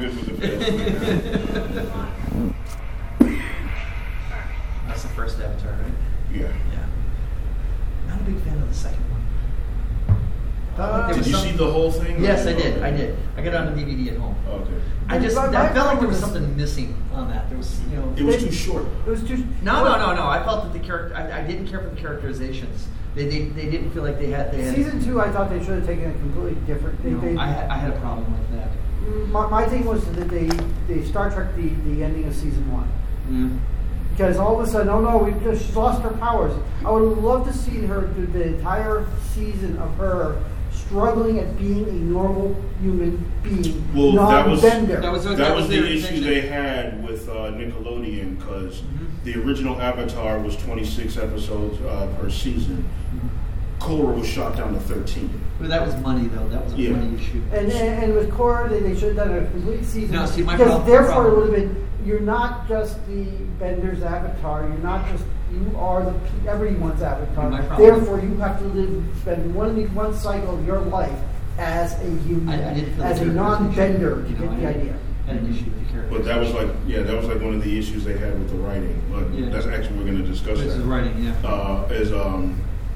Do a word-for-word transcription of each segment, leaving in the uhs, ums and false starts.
good with the fast. That's the first Avatar, right? Yeah. Yeah. Not a big fan of the second one. Uh, Did you some, see the whole thing? Yes, I did. I did. I got it on the D V D at home. Oh, okay. I just My- I my felt like there was problem is- something missing on that. There was, you know. It was They- too short. It was too. No, no, no, no. I felt that the character. I, I didn't care for the characterizations. They, they they didn't feel like they had. They had Season two, I thought they should have taken a completely different. They, you know, they, I had I had a problem with that. my, my thing was that they they Star Trek the, the ending of season one. Mm. Because all of a sudden, oh no, we just she's lost her powers. I would love to see her do the entire season of her struggling at being a normal human being, Well, that was- non-bender. That was That, that was, was the their issue intention. they had with uh, Nickelodeon because Mhm. the original Avatar was twenty-six episodes uh, per season. Korra was shot down to thirteen. But that was money, though. That was a Yeah. money issue. And, and, and with Korra, they, they should have done a complete season. No, see, my because prob- therefore problem- it would have been, you're not just the Bender's avatar, you're not just, you are the pe- everyone's avatar. My problem- Therefore, you have to live, spend one one cycle of your life as a human, I, I didn't feel as the a non-bender. characterization, You you know, get the I had- idea. Had an issue with the character. But that was like, yeah, that was like one of the issues they had with the writing. But Yeah. that's actually we're going to discuss This that. is writing, yeah. Uh, is um,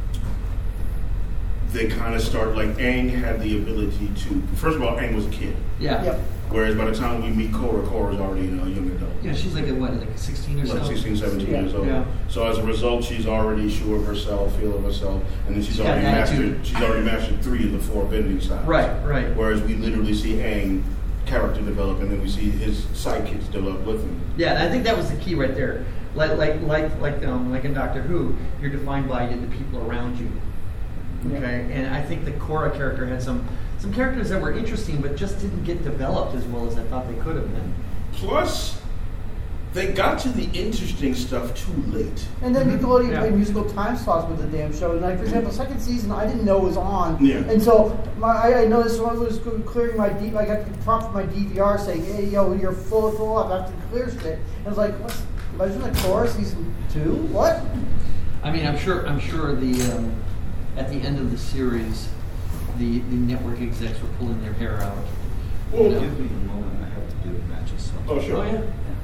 they kind of start like Aang had the ability to. First of all, Aang was a kid, Yeah. Yep. whereas by the time we meet Korra, Korra's already a young adult. Yeah, she's like a, what, like sixteen or so? Like sixteen, seventeen Yeah. years old. Yeah. So as a result, she's already sure of herself, feel of herself, and then she's She's got already an mastered. attitude. She's already mastered three of the four bending styles. Right, right. Whereas we literally see Aang character develop, and then we see his sidekicks develop with him. Yeah, and I think that was the key right there. Like, like, like, like, um, like in Doctor Who, you're defined by the people around you. Okay, and I think the Korra character had some some characters that were interesting, but just didn't get developed as well as I thought they could have been. Plus, they got to the interesting stuff too late. And then Nickelodeon Yeah. played musical time slots with the damn show. And like, for example, second season, I didn't know it was on. Yeah. And so my, I, I noticed when I was clearing my D, I got the prompt from my D V R saying, "Hey, yo, you're full full up after the clear shit." And I was like, "What's Legend of Korra season two? What?" I mean, I'm sure, I'm sure the um, at the end of the series, the the network execs were pulling their hair out. Well, You know? Give me a moment. I have to do matches. Oh, sure. Oh, yeah.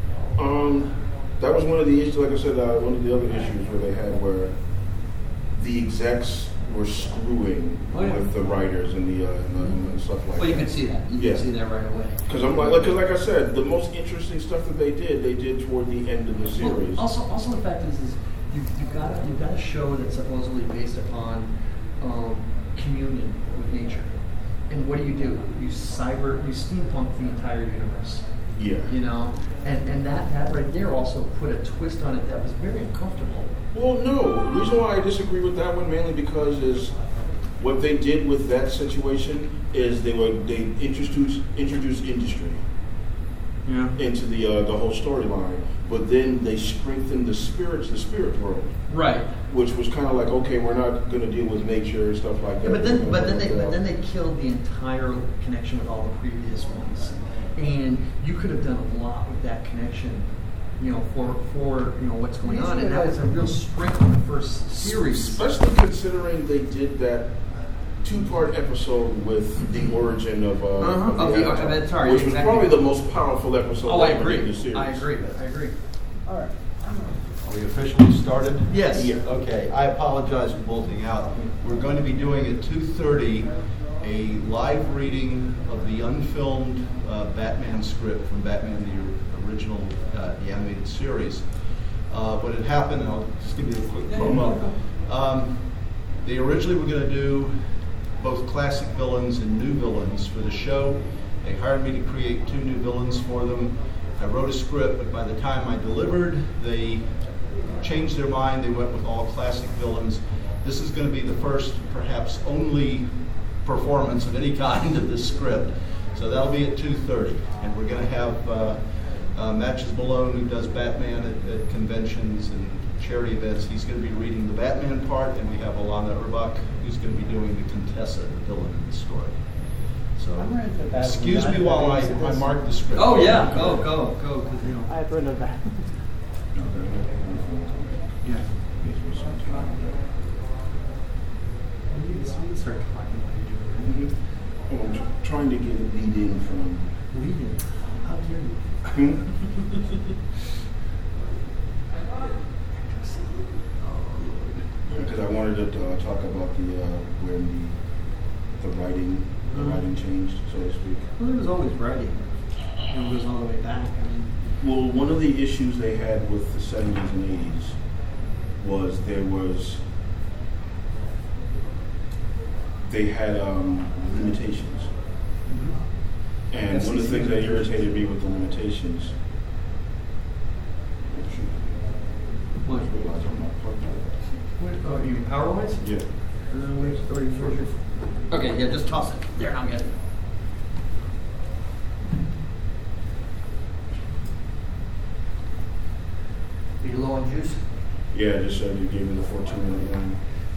Um, that was one of the issues, like I said, uh, one of the other issues where they had where the execs were screwing Oh, yeah. with the writers and the, uh, and the, and the stuff like Well, you that. can see that. You Yeah. can see that right away. Because I'm like, because like I said, the most interesting stuff that they did, they did toward the end of the series. Well, also, also the fact is, is you you got you got a show that's supposedly based upon um, communion with nature, and what do you do? You cyber, you steampunk the entire universe. yeah. You know, and and that that right there also put a twist on it that was very uncomfortable. Well, no. The reason why I disagree with that one mainly because is what they did with that situation is they were they introduced introduced industry Yeah. into the uh, the whole storyline, but then they strengthened the spirits, the spirit world, Right. which was kind of like, okay, we're not going to deal with nature and stuff like that. Yeah, but then, We're but gonna then they, go but then down. they killed the entire connection with all the previous ones, and you could have done a lot with that connection, you know, for for you know what's going on, and that was a real strength in the first series. especially considering they did that two-part episode with the origin of, uh, Uh-huh, of of the- Avatar, of Avatar, which was exactly. probably the most powerful episode Oh, I ever agree. in the series. I agree. I agree. All right. Are we officially started? Yes. Yeah. Okay, I apologize for bolting out. We're going to be doing at two thirty a live reading of the unfilmed uh, Batman script from Batman, the original, uh, the animated series. Uh, what had happened, and I'll just give you a quick promo. Um, they originally were going to do both classic villains and new villains for the show. They hired me to create two new villains for them. I wrote a script, but by the time I delivered, they changed their mind. They went with all classic villains. This is going to be the first, perhaps only, performance of any kind of this script. So that'll be at two thirty. And we're going to have uh, uh, Matches Malone, who does Batman at, at conventions and charity events. He's going to be reading the Batman part, and we have Alana Urbach, who's going to be doing the Contessa, the villain in the story. So, I'm ready for Batman. excuse me while I, I mark the script. Oh yeah. Go go go. 'Cause, you know. I have written that. Yeah. We need to start talking about you. Mhm. Oh, I'm tr- trying to get a lead in from. Read it. Because I wanted to uh, talk about the uh, when the, the writing, the Mm-hmm. writing changed, so to speak. Well, there was always writing. It goes all the way back. I mean, Well, one of the issues they had with the seventies and eighties was there was they had um, limitations, and one of the things that irritated me with the limitations. what? What? Oh, you mean power wise? Yeah. Uh, where's thirty first? Okay, yeah, just toss it. There, I'm good. Are you low on juice? Yeah, just so you gave me the fourteen minute one.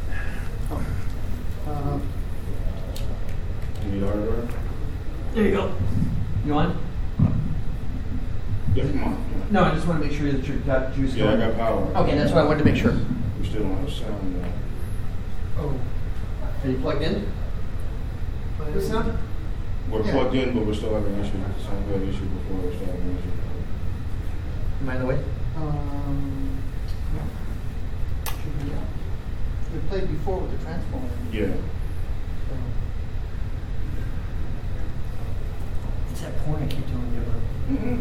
Uh, You need hardware? There you go. You want? Yeah, come on. No, I just want to make sure that you've got juice Yeah, I going. got power. Okay, that's what I wanted to make sure. We still don't have sound though. Oh. Are you plugged in? The sound? We're Yeah. plugged in, but we're still having issues. Sound we had an issue before, we're still having an issue. Am I in the way? um, yeah. Should be, yeah. We played before with the transformer. Yeah. So, It's that porn I keep telling you about. Mm-hmm.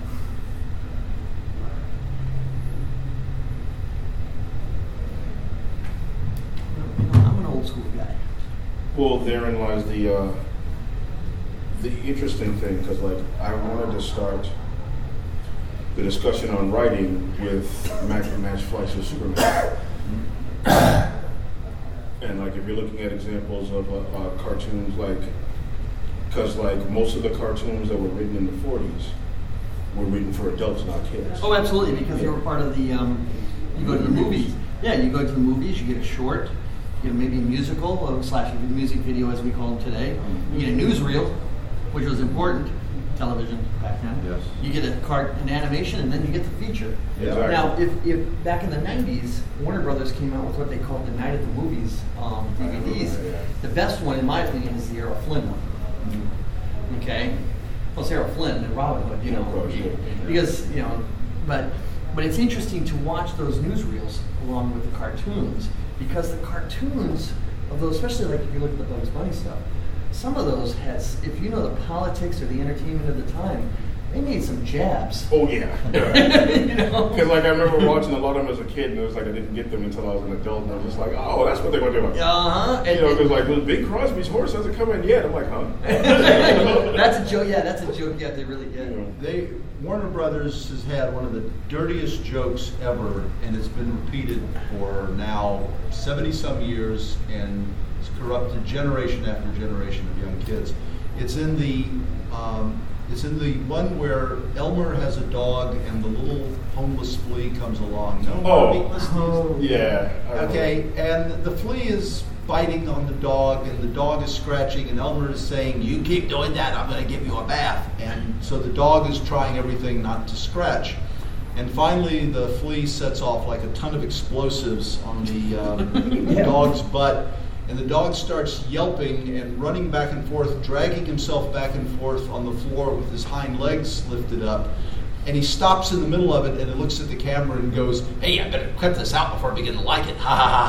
You know, I'm an old school guy. Well, therein lies the uh, the interesting thing, because like I wanted to start the discussion on writing with Max Max Fleischer's Superman, and like if you're looking at examples of uh, uh, cartoons, like because like most of the cartoons that were written in the forties were written for adults, not kids. Oh, absolutely, because they were part of the, um, you go to the movies. Yeah, you go to the movies, you get a short, you get maybe a musical, or slash a music video as we call them today. You get a newsreel, which was important, television back then. Yes. You get a cart, an animation, and then you get the feature. Exactly. Now, if, if back in the nineties, Warner Brothers came out with what they called the Night at the Movies um, D V Ds. The best one, in my opinion, is the Errol Flynn one. Okay, well, it's Errol Flynn and Robin Hood, you know, Of course, yeah. because you know, but but it's interesting to watch those newsreels along with the cartoons, because the cartoons of those, especially like if you look at the Bugs Bunny stuff, some of those has, if you know the politics or the entertainment of the time, they made some jabs. Oh yeah. You know? Because like I remember watching a lot of them as a kid, and it was like I didn't get them until I was an adult, and I was just like, oh, that's what they were doing. Uh-huh. You know, because like well, Bing Crosby's horse hasn't come in yet. I'm like, huh? That's a joke. Yeah, that's a joke. Yeah, they really did. You know. They Warner Brothers has had one of the dirtiest jokes ever, and it's been repeated for now seventy some years, and it's corrupted generation after generation of young kids. It's in the um, it's in the one where Elmer has a dog, and the little homeless flea comes along. No more Oh. meatless Oh. things. Yeah. I remember. Okay, and the flea is biting on the dog, and the dog is scratching, and Elmer is saying, "You keep doing that, I'm going to give you a bath." And so the dog is trying everything not to scratch. And finally, the flea sets off like a ton of explosives on the um, Yeah. dog's butt, and the dog starts yelping and running back and forth, dragging himself back and forth on the floor with his hind legs lifted up. And he stops in the middle of it, and he looks at the camera and goes, "Hey, I better cut this out before I begin to like it." Ha ha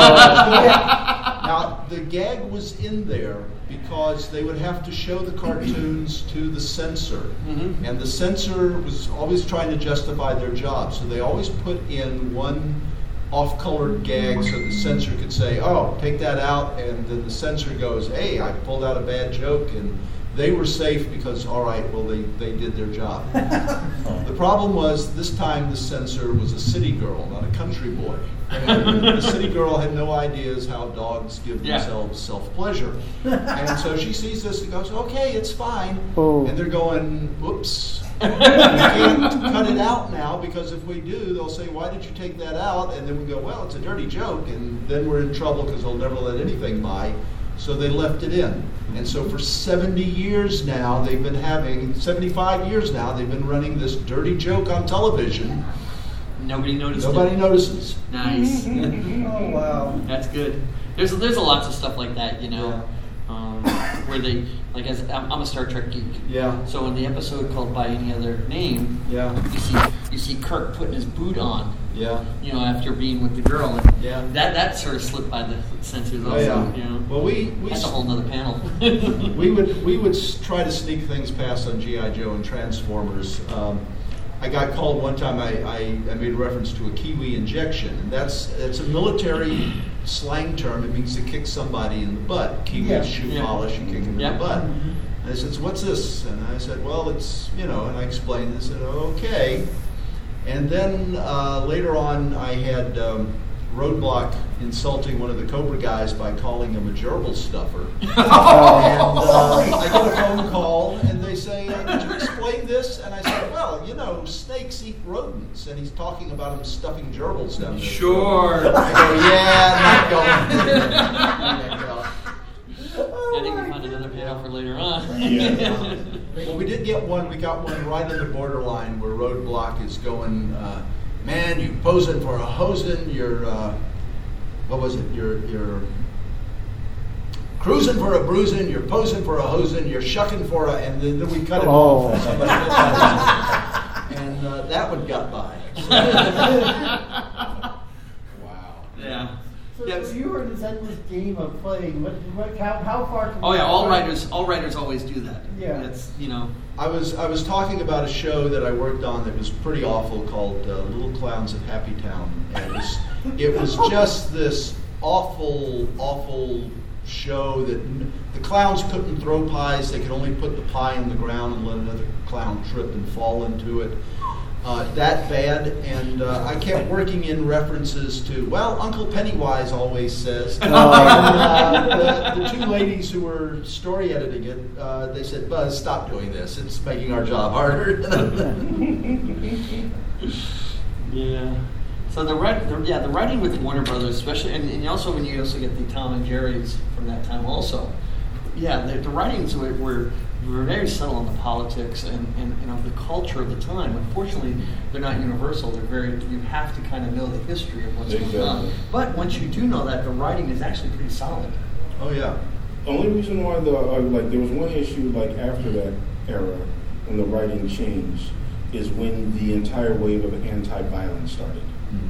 ha. Now, the gag was in there because they would have to show the cartoons to the censor. Mhm. And the censor was always trying to justify their job. So they always put in one off-colored gag so the censor could say, "Oh, take that out." And then the censor goes, "Hey, I pulled out a bad joke." And they were safe because, all right, well, they, they did their job. The problem was this time the censor was a city girl, not a country boy. And the city girl had no ideas how dogs give Yeah. themselves self-pleasure. And so she sees this and goes, "Okay, it's fine." Oh. And they're going, "Whoops. We can't cut it out now, because if we do, they'll say, 'Why did you take that out?' And then we go, 'Well, it's a dirty joke.' And then we're in trouble because they'll never let anything by. So they left it in. And so for seventy years now, they've been having, seventy-five years now, they've been running this dirty joke on television. Nobody noticed Nobody it. notices. Nice. Oh, wow. That's good. There's there's a lots of stuff like that, you know. Um, where they, like, as I'm, I'm a Star Trek geek. Yeah. So in the episode called By Any Other Name, Yeah. you see you see Kirk putting his boot on. Yeah. You know, after being with the girl, and Yeah. that that sort of slipped by the censors also. Oh, yeah. You know, Well, we we that's a s- whole nother panel. we would we would s- try to sneak things past on G I. Joe and Transformers. Um, I got called one time. I, I, I made reference to a Kiwi injection, and that's it's a military slang term. It means to kick somebody in the butt. Kiwis Yeah. shoe Yeah. polish and kick him in Yeah. the butt. Mhm. And I said, so "What's this?" And I said, "Well, it's you know." And I explained this. And okay. And then uh, later on, I had um, Roadblock insulting one of the Cobra guys by calling him a gerbil stuffer. And uh, I get a phone call, and they say, uh, "Did you explain this?" And I said, "Well, you know, snakes eat rodents," and he's talking about him stuffing gerbils down there. Sure. I go, "Yeah, not going." I think we found another panel for later on. Yeah. Well, we did get one. We got one right on the borderline where Roadblock is going, uh, "Man, you posing for a hosen. You're, uh, what was it? You're, you're cruising for a bruising. You're posing for a hosen. You're shucking for a," and then, then we cut it Oh. off. Somebody got that. And uh, that one got by. Wow. Yeah. So, Yeah. so you were in this endless game of playing. What, what, how, how far can Oh you yeah, all go? writers, all writers always do that. Yeah. It's, you know. I was I was talking about a show that I worked on that was pretty awful called uh, Little Clowns of Happy Town. And it was it was just this awful awful show that n- the clowns couldn't throw pies. They could only put the pie on the ground and let another clown trip and fall into it. Uh, that bad, and uh, I kept working in references to, well, Uncle Pennywise always says. And, uh, the, the two ladies who were story editing it, uh, they said, "Buzz, stop doing this. It's making our job harder." Yeah. So the, write, the yeah the writing with Warner Brothers, especially, and, and also when you also get the Tom and Jerry's from that time also. Yeah, the, the writings were, were were very subtle on the politics and, and you know the culture of the time. Unfortunately, they're not universal. They're very you have to kind of know the history of what's Exactly. going on. But once you do know that, the writing is actually pretty solid. Oh, yeah. Only reason why the uh, like there was one issue like after that era when the writing changed is when the entire wave of anti-violence started,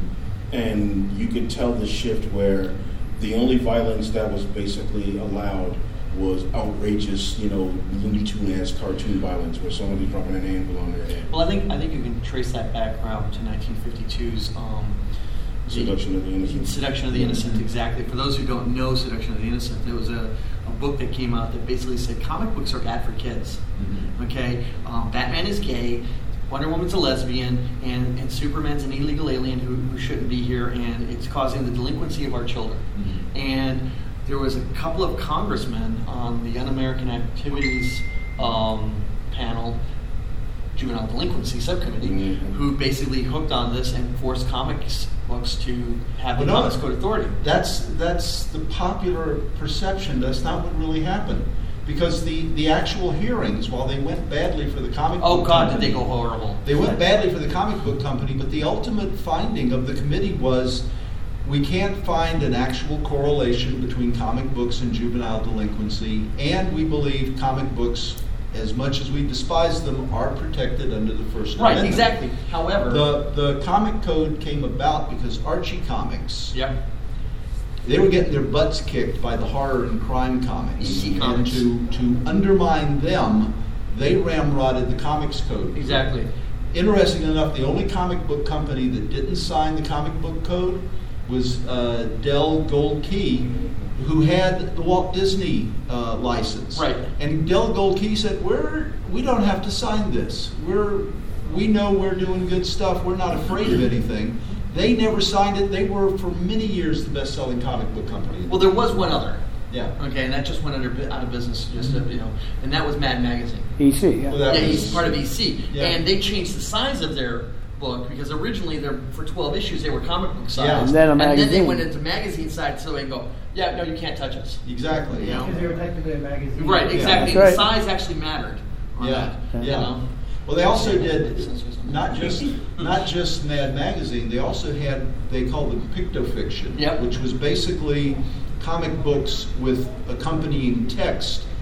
and you could tell the shift where the only violence that was basically allowed was outrageous, you know, Looney Tune-esque cartoon violence where somebody's dropping an anvil on their head. Well, I think I think you can trace that back around to nineteen fifty-two's um, the- Seduction of the Innocent. Seduction of the Innocent, exactly. For those who don't know Seduction of the Innocent, there was a, a book that came out that basically said comic books are bad for kids. Mhm. Okay, um, Batman is gay, Wonder Woman's a lesbian, and, and Superman's an illegal alien who, who shouldn't be here, and it's causing the delinquency of our children. Mhm. And there was a couple of congressmen on the Un-American Activities um, panel, Juvenile Delinquency Subcommittee, Mhm. who basically hooked on this and forced comics books to have the Well, no. Comics Code Authority. That's that's the popular perception. That's not what really happened. Because the, the actual hearings, while they went badly for the comic Oh book God, did company, they go horrible? They went badly for the comic book company, but the ultimate finding of the committee was we can't find an actual correlation between comic books and juvenile delinquency, and we believe comic books, as much as we despise them, are protected under the First Right, Amendment. exactly. However, The, the comic code came about because Archie Comics, yep. they were getting their butts kicked by the horror and crime comics. E C and Comics. to, to undermine them, they ramrodded the comics code. Exactly. Interesting enough, the only comic book company that didn't sign the comic book code was uh, Dell Gold Key, who had the Walt Disney uh, license. Right. And Dell Gold Key said, "We're we don't have to sign this. We're we know we're doing good stuff. We're not afraid of anything." They never signed it. They were for many years the best-selling comic book company. Well, there was one other. Yeah. Okay, and that just went under, out of business, just to, you know, and that was Mad Magazine. E C, yeah. Well, that Yeah, was- he's part of E C, Yeah. and they changed the size of their book because originally they're for twelve issues they were comic book size, Yeah. And then a and then they magazine. went into magazine side so they can go, yeah, no, you can't touch us. Exactly. You know? Because they were technically a magazine. Right, exactly. That's The right. size actually mattered on Yeah, that. yeah. You know? Well, they also did not just not just Mad Magazine. They also had they called it Pictofiction, Yep. which was basically comic books with accompanying text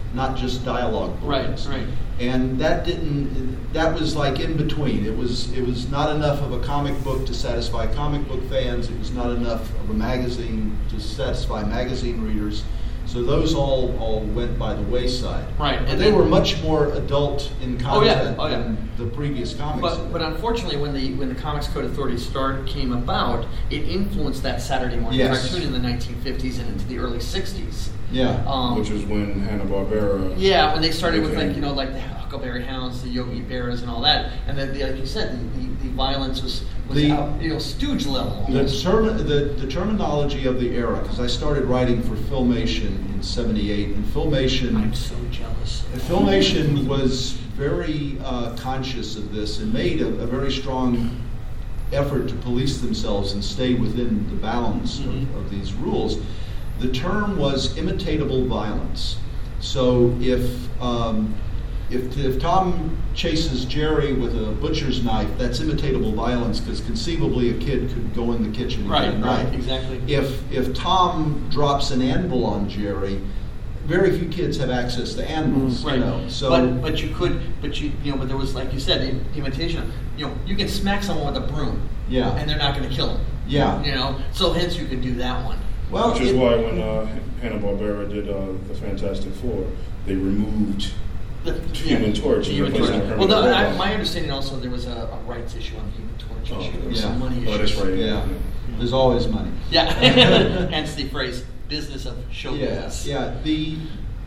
not just dialogue Right, bullets. right. And that didn't, that was like in between. It was, it was not enough of a comic book to satisfy comic book fans. It was not enough of a magazine to satisfy magazine readers. So those all, all went by the wayside. Right, And and they then- were much more adult in Oh, yeah, content oh, yeah. than the previous comics. But but unfortunately, when the when the Comics Code Authority start came about, it influenced that Saturday morning Yes. cartoon in the nineteen fifties and into the early sixties. Yeah. Um, Which was when Hanna-Barbera. Yeah, when they started with became- like you know like the Huckleberry Hounds, the Yogi Bears, and all that, and then the, like you said, the, the, the violence was was The- out, you know stooge level. The, almost. term, the, the terminology of the era, because I started writing for Filmation in seventy-eight, and Filmation, I'm so jealous. and Filmation was very uh, conscious of this and made a, a very strong effort to police themselves and stay within the bounds Mhm. of, of these rules. The term was imitatable violence. So if um, If, if Tom chases Jerry with a butcher's knife, that's imitatable violence because conceivably a kid could go in the kitchen and Right, get a right, knife. exactly. If if Tom drops an anvil on Jerry, very few kids have access to anvils. Right. You know, so but but you could but you you know but there was like you said im- imitation. You know you can smack someone with a broom. Yeah. And they're not going to kill them. Yeah. You know so hence you can do that one. well, Which is it- why when uh, Hanna-Barbera did uh, the Fantastic Four, they removed The Human Torch the in Human replacing Torch. Herman Well, the, I, Robot. my understanding also there was a, a rights issue on the Human Torch Oh, issue. There was yeah. some money Oh, issues. that's right. Yeah. There's always money. Yeah. Hence the phrase "business of show Yeah, business." yeah. The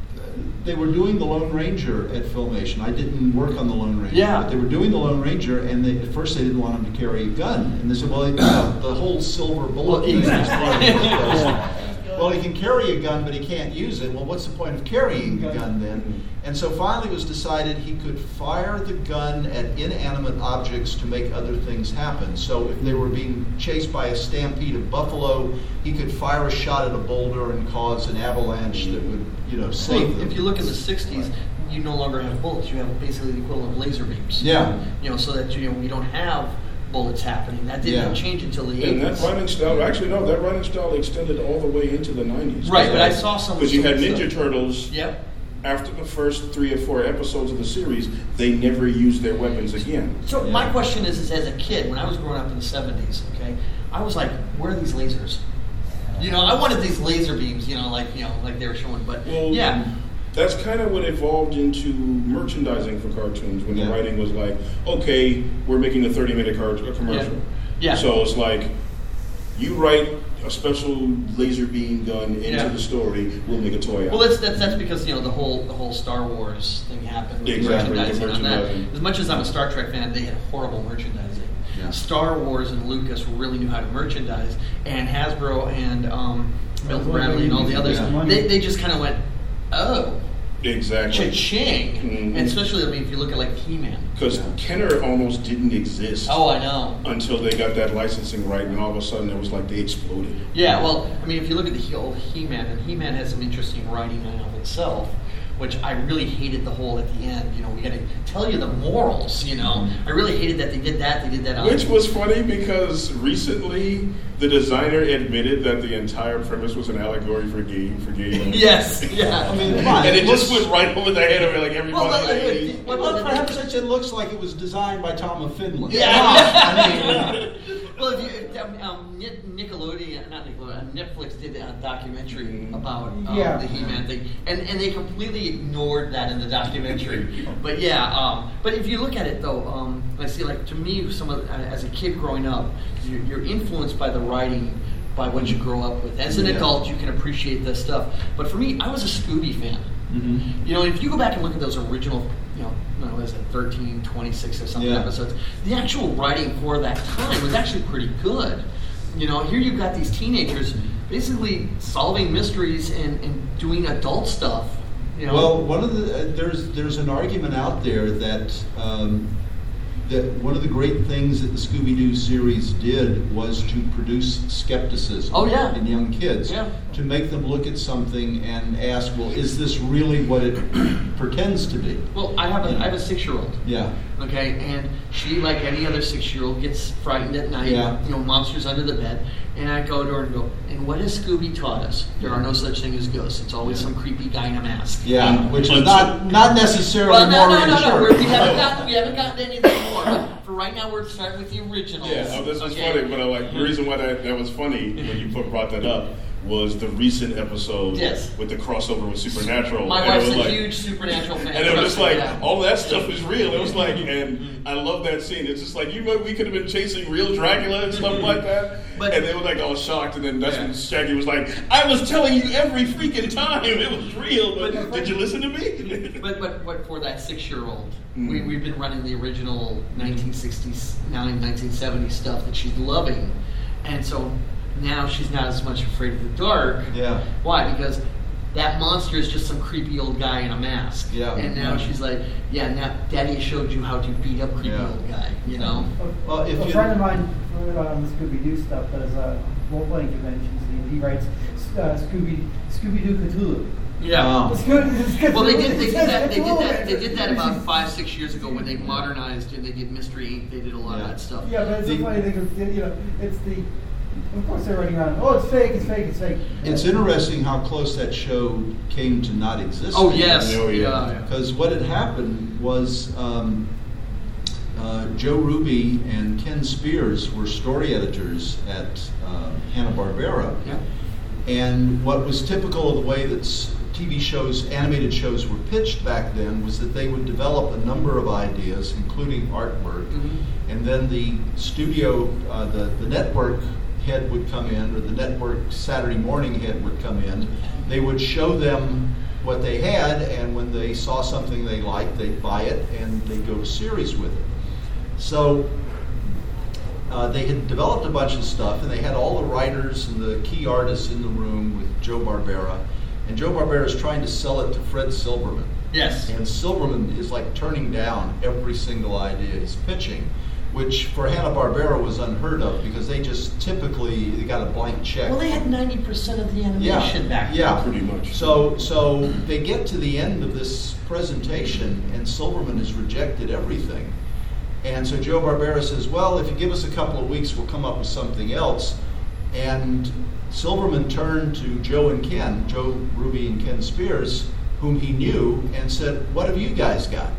they were doing the Lone Ranger at Filmation. I didn't work on the Lone Ranger, Yeah. but they were doing the Lone Ranger, and they, at first they didn't want him to carry a gun, and they said, "Well, you know, the whole silver bullet Well, thing is exactly. fine." Well, he can carry a gun, but he can't use it. Well, what's the point of carrying the gun then? And so finally it was decided he could fire the gun at inanimate objects to make other things happen. So if they were being chased by a stampede of buffalo, he could fire a shot at a boulder and cause an avalanche that would, you know, save Well, them. if you look in the sixties, you no longer have bullets. You have basically the equivalent of laser beams. Yeah. You know, so that you know we don't have bullets happening. That didn't Yeah. change until the And that eighties. writing style, actually no, that writing style extended all the way into the nineties. Right, but I saw some- Because you had some Ninja stuff. Turtles. Yep. After the first three or four episodes of the series, they never used their weapons again. So Yeah. my question is, is as a kid, when I was growing up in the seventies, okay, I was like, where are these lasers? You know, I wanted these laser beams, you know, like you know, like they were showing. But Well, yeah, That's kind of what evolved into merchandising for cartoons when Yeah. the writing was like, okay, we're making a thirty-minute car- a commercial. Yeah. Yeah. So it's like, you write a special laser beam gun into Yeah. the story, we'll make a toy out. well, that's, that's that's because you know the whole the whole Star Wars thing happened with Exactly, with merchandising, on that. merchandising. As much as I'm a Star Trek fan, they had horrible merchandising. Yeah. Star Wars and Lucas really knew how to merchandise, and Hasbro and um, Milton Bradley and all the others, Yeah. they they just kind of went, oh, Exactly. cha-ching, Mhm. and especially I mean if you look at like He-Man. Because Yeah. Kenner almost didn't exist Oh, I know. until they got that licensing right, and all of a sudden it was like they exploded. Yeah, well, I mean, if you look at the he- old He-Man, and He-Man has some interesting writing in and of itself, which I really hated the whole at the end. You know, we got to tell you the morals. You know, I really hated that they did that. They did that. On, Which was funny because recently the designer admitted that the entire premise was an allegory for gay for gay men. Yes. Yeah. I mean, come on, and it looks- just went right over the head of like everybody. Well, in the look, look, eighties. what- Well, what- perhaps it it looks like it was designed by Tom of Finland. Yeah. I mean, Well, if you, if, um, um, Nic- Nickelodeon, not Nickelodeon, uh, Netflix did a documentary Mhm. about um, Yeah. the He-Man thing, and, and they completely ignored that in the documentary. But yeah, um, but if you look at it though, um, I see like to me, some of, uh, as a kid growing up, you're, you're influenced by the writing, by what you grow up with. As an Yeah. adult, you can appreciate this stuff. But for me, I was a Scooby fan. mhm. You know, if you go back and look at those original, you know, what is it, thirteen, twenty-six or something Yeah. episodes, the actual writing for that time was actually pretty good. You know, here you've got these teenagers basically solving mysteries and, and doing adult stuff. You know? Well, one of the uh, there's there's an argument out there that um, that one of the great things that the Scooby-Doo series did was to produce skepticism Oh, yeah. in young kids. Yeah. to make them look at something and ask, well, is this really what it pretends to be? Well, I have a I have a six-year-old. Yeah. Okay, and she, like any other six-year-old, gets frightened at night. Yeah. You know, monsters under the bed. And I go to her and go, and what has Scooby taught us? There are no such thing as ghosts. It's always Yeah. some creepy guy in a mask. Yeah, which is not not necessarily Well, no, more no, no, no. reassuring. We're, we haven't gotten we haven't gotten anything more. But for right now, we're starting with the originals. Yeah, oh, this was okay? funny, but I like the reason why that, that was funny when you put, brought that up was the recent episode Yes. with the crossover with Supernatural. My and wife's it was a like, huge Supernatural fan. and it was just like Yeah. all that stuff is real. It was like, and I love that scene. It's just like you know we could have been chasing real Dracula and stuff like that, But- and they were like all shocked. And then that's Yeah. when Shaggy was like, "I was telling you every freaking time it was real, but, But- did you listen to me?" But, but but for that six-year-old, Mm. we, we've been running the original nineteen sixty-nine, nineteen seventy stuff that she's loving. And so now she's not as much afraid of the dark. Yeah. Why? Because that monster is just some creepy old guy in a mask. Yeah. And now she's like, yeah, now Daddy showed you how to beat up creepy Yeah. old guy, you know? Well, if a you- friend of mine on the Scooby-Doo stuff does uh, role-playing conventions, and he writes uh, Scooby Scooby-Doo Cthulhu. Yeah. Oh. It's good. It's good. Well, they did. They did that. They did Cthulhu. that. They did that about five, six years ago when they modernized and they did Mystery Incorporated. They did a lot Yeah. of that stuff. Yeah, but it's The- a funny thing. Is, you know, it's the. Of course, they're running around. Oh, it's fake. It's fake. It's fake. It's interesting how close that show came to not existing. Oh yes. Oh, yeah. yeah. Because what had happened was um, uh, Joe Ruby and Ken Spears were story editors at uh, Hanna-Barbera. Yeah. And what was typical of the way that s- T V shows, animated shows were pitched back then was that they would develop a number of ideas, including artwork, Mhm. and then the studio, uh, the, the network head would come in, or the network Saturday morning head would come in. They would show them what they had, and when they saw something they liked, they'd buy it, and they'd go to series with it. So uh, they had developed a bunch of stuff, and they had all the writers and the key artists in the room with Joe Barbera. And Joe Barbera is trying to sell it to Fred Silverman. Yes. And Silverman is like turning down every single idea he's pitching, which for Hanna-Barbera was unheard of because they just typically they got a blank check. Well, they had ninety percent of the yeah, animation back then. yeah, Pretty much. So, so they get to the end of this presentation, and Silverman has rejected everything. And so Joe Barbera says, "Well, if you give us a couple of weeks, we'll come up with something else." And Silverman turned to Joe and Ken, Joe Ruby and Ken Spears, whom he knew, and said, "What have you guys got?"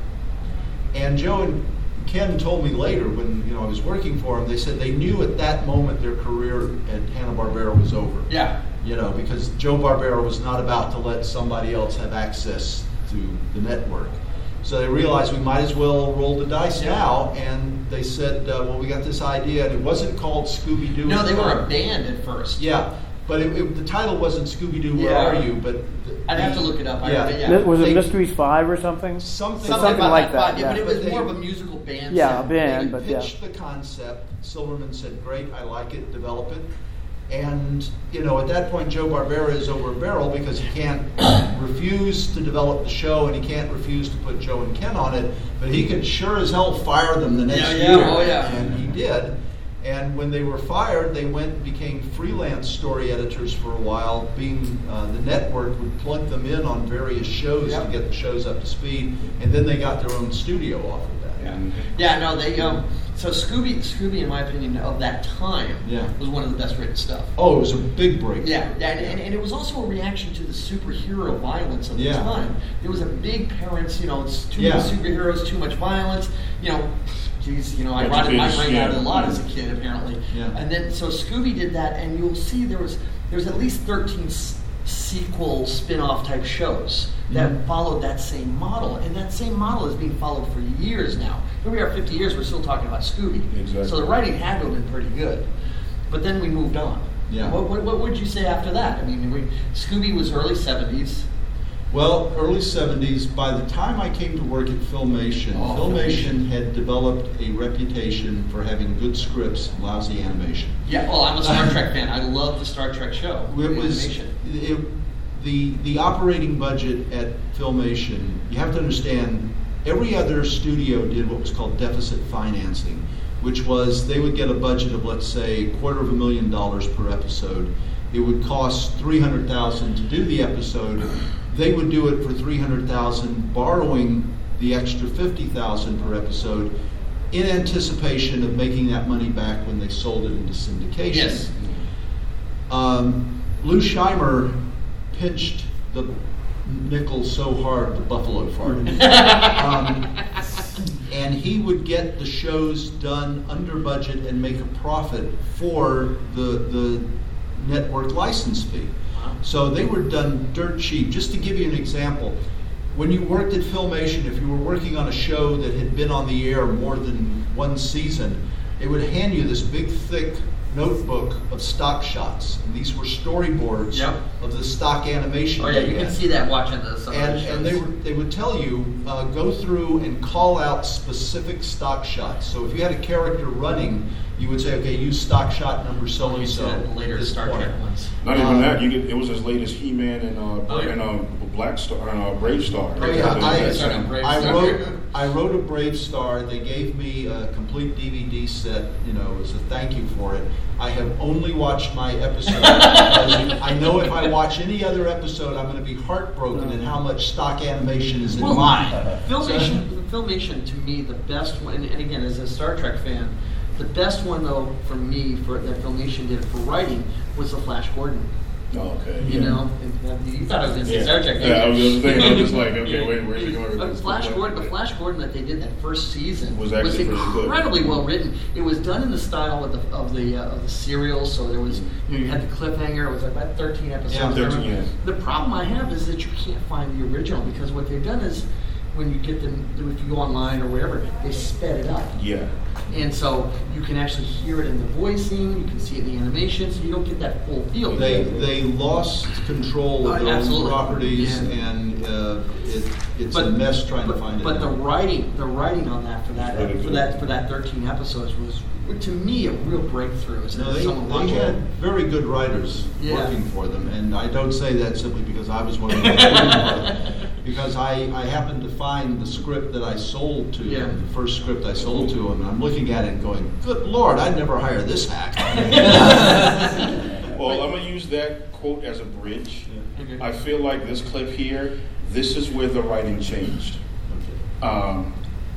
And Joe and Ken told me later, when you know I was working for them, they said they knew at that moment their career at Hanna-Barbera was over. Yeah. You know, because Joe Barbera was not about to let somebody else have access to the network. So they realized we might as well roll the dice Yeah. now, and they said, uh, well, we got this idea, and it wasn't called Scooby-Doo. No, they were a band at first. Yeah, but it, it, the title wasn't Scooby-Doo, Where Yeah. Are You? But the, I'd have to look it up. I- Yeah. yeah. Was it They- Mysteries five or something? Something, Something, Something about like that, that, but it yeah. was But they- more of a musical band. Yeah, sound. a band. They but yeah. pitched the concept. Silverman said, "Great, I like it. Develop it." And you know, at that point, Joe Barbera is over a barrel because he can't refuse to develop the show, and he can't refuse to put Joe and Ken on it. But he could sure as hell fire them the next Yeah, yeah, year, oh, yeah. and he did. And when they were fired, they went and became freelance story editors for a while. Being uh, the network would plug them in on various shows Yep. to get the shows up to speed, and then they got their own studio off of that. Yeah. Yeah, no, they um. So Scooby, Scooby, in my opinion, of that time, Yeah. was one of the best written stuff. Oh, it was a big break. Yeah, yeah, and, and, and it was also a reaction to the superhero violence of the Yeah. time. There was a big parents, you know, it's too Yeah. many superheroes, too much violence. You know, geez, you know, I Bunch of rotted my kids, brain out yeah. a lot as a kid, apparently. Yeah. And then so Scooby did that, and you'll see there was there's at least thirteen s- sequel spin-off type shows that Mhm. followed that same model, and that same model is being followed for years now. Here we are, fifty years, we're still talking about Scooby. Exactly. So the writing had to have been pretty good, but then we moved on. Yeah. What, what, what would you say after that? I mean, we, Scooby was early seventies. Well, early seventies, by the time I came to work at Filmation, Oh, Filmation had developed a reputation for having good scripts and lousy animation. Yeah, well, I'm a Star Trek fan. I love the Star Trek show. It the was animation. it, the the operating budget at Filmation. You have to understand, every other studio did what was called deficit financing, which was they would get a budget of, let's say, a quarter of a million dollars per episode, it would cost three hundred thousand dollars to do the episode. They would do it for three hundred thousand dollars, borrowing the extra fifty thousand dollars per episode in anticipation of making that money back when they sold it into syndication. Yes. Um, Lou Scheimer pinched the nickel so hard the buffalo farted. um, and he would get the shows done under budget and make a profit for the the network license fee. So they were done dirt cheap. Just to give you an example, when you worked at Filmation, if you were working on a show that had been on the air more than one season, it would hand you this big, thick notebook of stock shots. And these were storyboards Yep. of the stock animation. Oh yeah, they you can had. see that watching the some And, of the and they shows. were they would tell you uh, go through and call out specific stock shots. So if you had a character running, you would say, okay, use stock shot number so You and see so. that in the later Star Trek ones. Not even Um, that. You get it was as late as He-Man and uh, Oh, yeah. and uh, Black Star and uh, Brave Star. Oh yeah, That- I, that's, Sorry, um, Brave I Star. wrote I wrote a Brave Star. They gave me a complete D V D set, you know, as a thank you for it. I have only watched my episode because I know if I watch any other episode, I'm going to be heartbroken at how much stock animation is in Well, mine. Filmation, Filmation to me, the best one, and again, as a Star Trek fan, the best one though for me for that Filmation did for writing was the Flash Gordon. Oh, okay. You yeah. know, and you thought I was going to say Yeah. Star Trek. Yeah, didn't I was you? just thinking, I was just like, okay, Yeah. wait, where's he going with But this? Flash Gordon, the Flash Gordon that they did that first season Was actually pretty good. incredibly well written. It was done in the style of the of the uh, of the serial, so there was you know you had the cliffhanger. It was like about thirteen episodes. Yeah, thirteen, yeah. The problem I have is that you can't find the original because what they've done is when you get them, if you go online or whatever, they sped it up. Yeah. And so you can actually hear it in the voicing, you can see it in the animation, so you don't get that full feel. They they lost control of Uh, their own absolutely. properties, Yeah. and uh, it, it's a mess trying but, to find it. But the now. writing, the writing on that for that Really for good. that for that thirteen episodes was, to me, a real breakthrough. As No, they, someone they watching had it. very good writers Yeah. working for them, and I don't say that simply because I was one of them. Because I, I happened to find the script that I sold to Yeah. them, the first script I sold to them, and I'm looking at it and going, good Lord, I'd never hire this hack. Well, I'm gonna use that quote as a bridge. Okay. I feel like this clip here, this is where the writing changed. Um,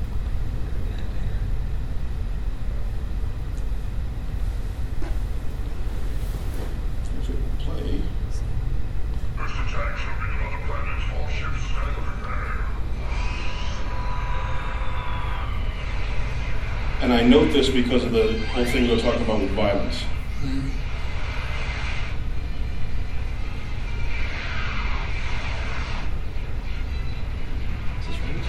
play. Mister Tanks have been on other planets. All ships stand prepared. And I note this because of the whole thing we were talking about with violence. Is this right?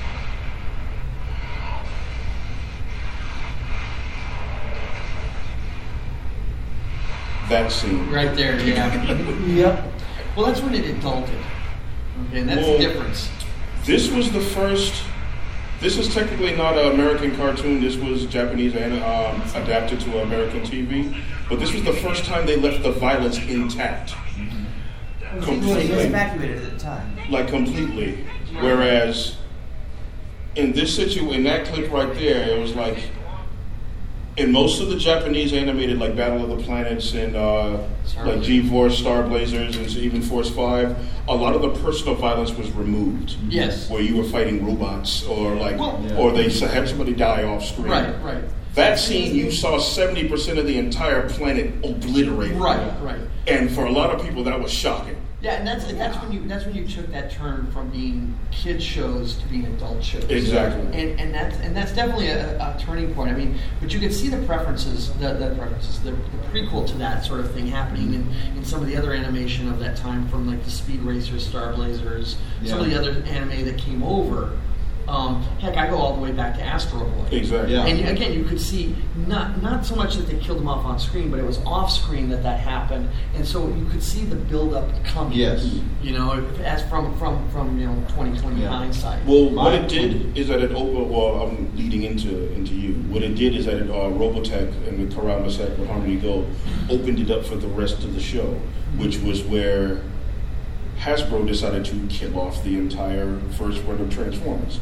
That scene. Right there, yeah. Yep. Well, that's when it adulted. Okay, and that's Well, the difference. This was the first. This is technically not an American cartoon. This was Japanese and um, adapted to American T V. But this was the first time they left the violence intact, It was completely, evacuated at the time. like completely. Whereas in this situ, in that clip right there, it was like in most of the Japanese animated, like Battle of the Planets and uh, like G-Force, Star Blazers, and even Force Five, a lot of the personal violence was removed. Yes. Where you were fighting robots, or like, Well- Yeah. or they s- had somebody die off screen. Right, right. That scene, you saw seventy percent of the entire planet obliterated. Right, right. And for a lot of people, that was shocking. Yeah, and that's that's when you that's when you took that turn from being kid shows to being adult shows. Exactly. And and that's and that's definitely a, a turning point. I mean, but you can see the preferences, the, the preferences, the, the prequel to that sort of thing happening in, in some of the other animation of that time, from like the Speed Racers, Star Blazers, some of Yeah. the other anime that came over. Um, heck, I go all the way back to Astro Boy. Exactly. Yeah. And you- again, you could see not not so much that they killed him off on screen, but it was off screen that that happened, and so you could see the build up coming. Yes. You know, as from from from you know twenty twenty Yeah. hindsight. Well, what My- it did is that it opened. Well, I'm leading into into you. What it did is that it, uh, Robotech and the Karama set with Harmony Gold opened it up for the rest of the show, which was where Hasbro decided to kill off the entire first run of Transformers.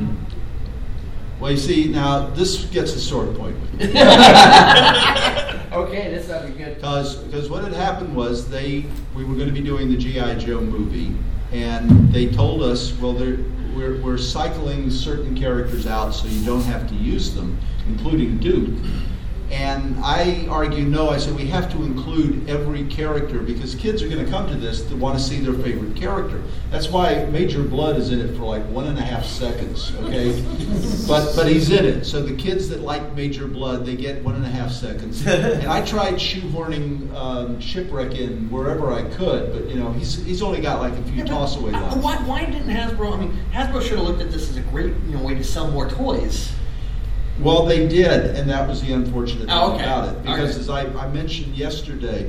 Well, you see, now this gets a sore point with me. Okay, this ought to be good. Because because what had happened was they we were going to be doing the G I. Joe movie, and they told us, well, they're, we're we're cycling certain characters out so you don't have to use them, including Duke. And I argued, no, I said we have to include every character because kids are going to come to this to want to see their favorite character. That's why Major Blood is in it for like one and a half seconds, okay? but but he's in it. So the kids that like Major Blood, they get one and a half seconds. And I tried shoehorning um, Shipwreck in wherever I could, but you know, he's he's only got like a few Yeah, but, toss-away uh, lines. Why, why didn't Hasbro? I mean, Hasbro should have looked at this as a great, you know, way to sell more toys. Well, they did, and that was the unfortunate thing Oh, okay. about it. Because as I, I mentioned yesterday,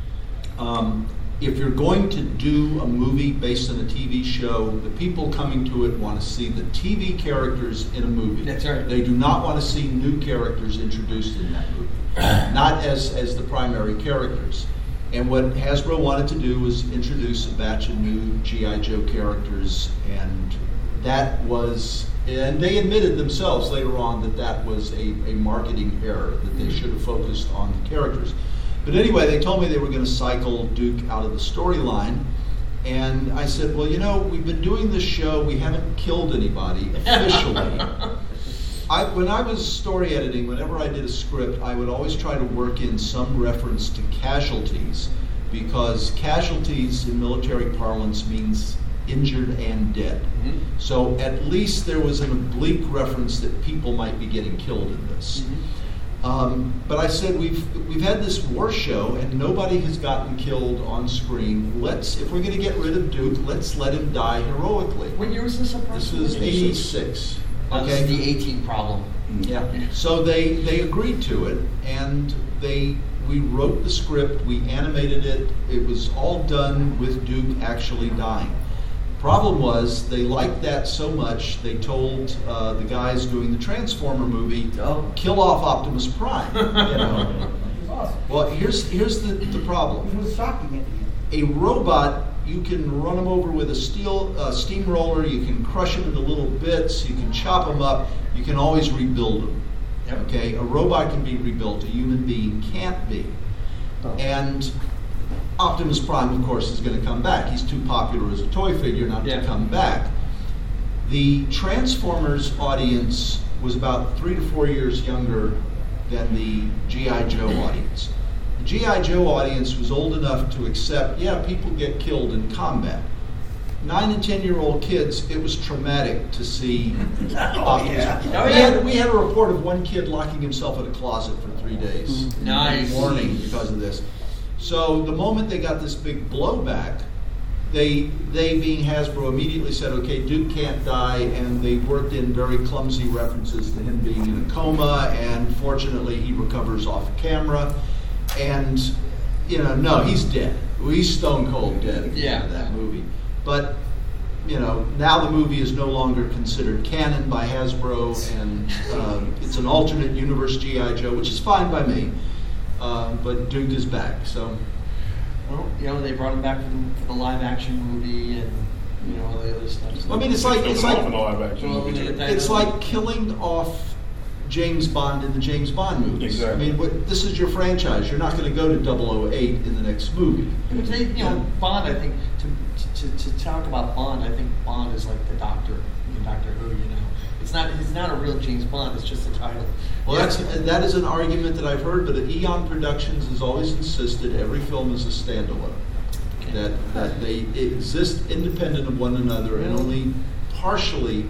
um, if you're going to do a movie based on a T V show, the people coming to it want to see the T V characters in a movie. That's right. They do not want to see new characters introduced in that movie, not as, as the primary characters. And what Hasbro wanted to do was introduce a batch of new G I. Joe characters, and that was... And they admitted themselves later on that that was a, a marketing error, that they should have focused on the characters. But anyway, they told me they were going to cycle Duke out of the storyline. And I said, well, you know, we've been doing this show. We haven't killed anybody officially. I, when I was story editing, whenever I did a script, I would always try to work in some reference to casualties, because casualties in military parlance means injured and dead. Mm-hmm. So at least there was an oblique reference that people might be getting killed in this. Mm-hmm. Um, but I said we've we've had this war show and nobody has gotten killed on screen. Let's, if we're going to get rid of Duke, let's let him die heroically. What year was this? This was eighty-six. Okay, the eighteen problem. Yeah. So they they agreed to it, and they we wrote the script, we animated it. It was all done with Duke actually dying. Problem was, they liked that so much, they told uh, the guys doing the Transformer movie, oh. kill off Optimus Prime. You know? Awesome. Well, here's here's the, the problem. It was shocking at the end. A robot, you can run them over with a steel uh, steamroller, you can crush them into little bits, you can chop them up, you can always rebuild them. Yep. Okay, a robot can be rebuilt, a human being can't be. Oh. And Optimus Prime, of course, is going to come back. He's too popular as a toy figure not yeah. to come back. The Transformers audience was about three to four years younger than the G I. Joe audience. The G I. Joe audience was old enough to accept, yeah, people get killed in combat. Nine and ten-year-old kids, it was traumatic to see oh, Optimus. Yeah. Oh, we, yeah. had, we had a report of one kid locking himself in a closet for three days. Nice. Warning because of this. So the moment they got this big blowback, they, they being Hasbro, immediately said, okay, Duke can't die, and they worked in very clumsy references to him being in a coma, and fortunately he recovers off camera. And, you know, no, he's dead. He's stone cold dead at the yeah. end of that movie. But, you know, now the movie is no longer considered canon by Hasbro, and uh, it's an alternate universe G I. Joe, which is fine by me. Uh, but Duke is back, so. Well, you know, they brought him back for the, for the live-action movie, and you know all the other stuff. I mean, it's like it's like well, it's like killing off James Bond in the James Bond movies. Exactly. I mean, what, this is your franchise. You're not going to go to double oh eight in the next movie. But they, you know, Bond. I think to, to to talk about Bond, I think Bond is like the Doctor, in Doctor Who. You know, it's not he's not a real James Bond. It's just a title. Well, that's that is an argument that I've heard, but Eon Productions has always insisted every film is a standalone. Okay. That that they exist independent of one another, and only partially.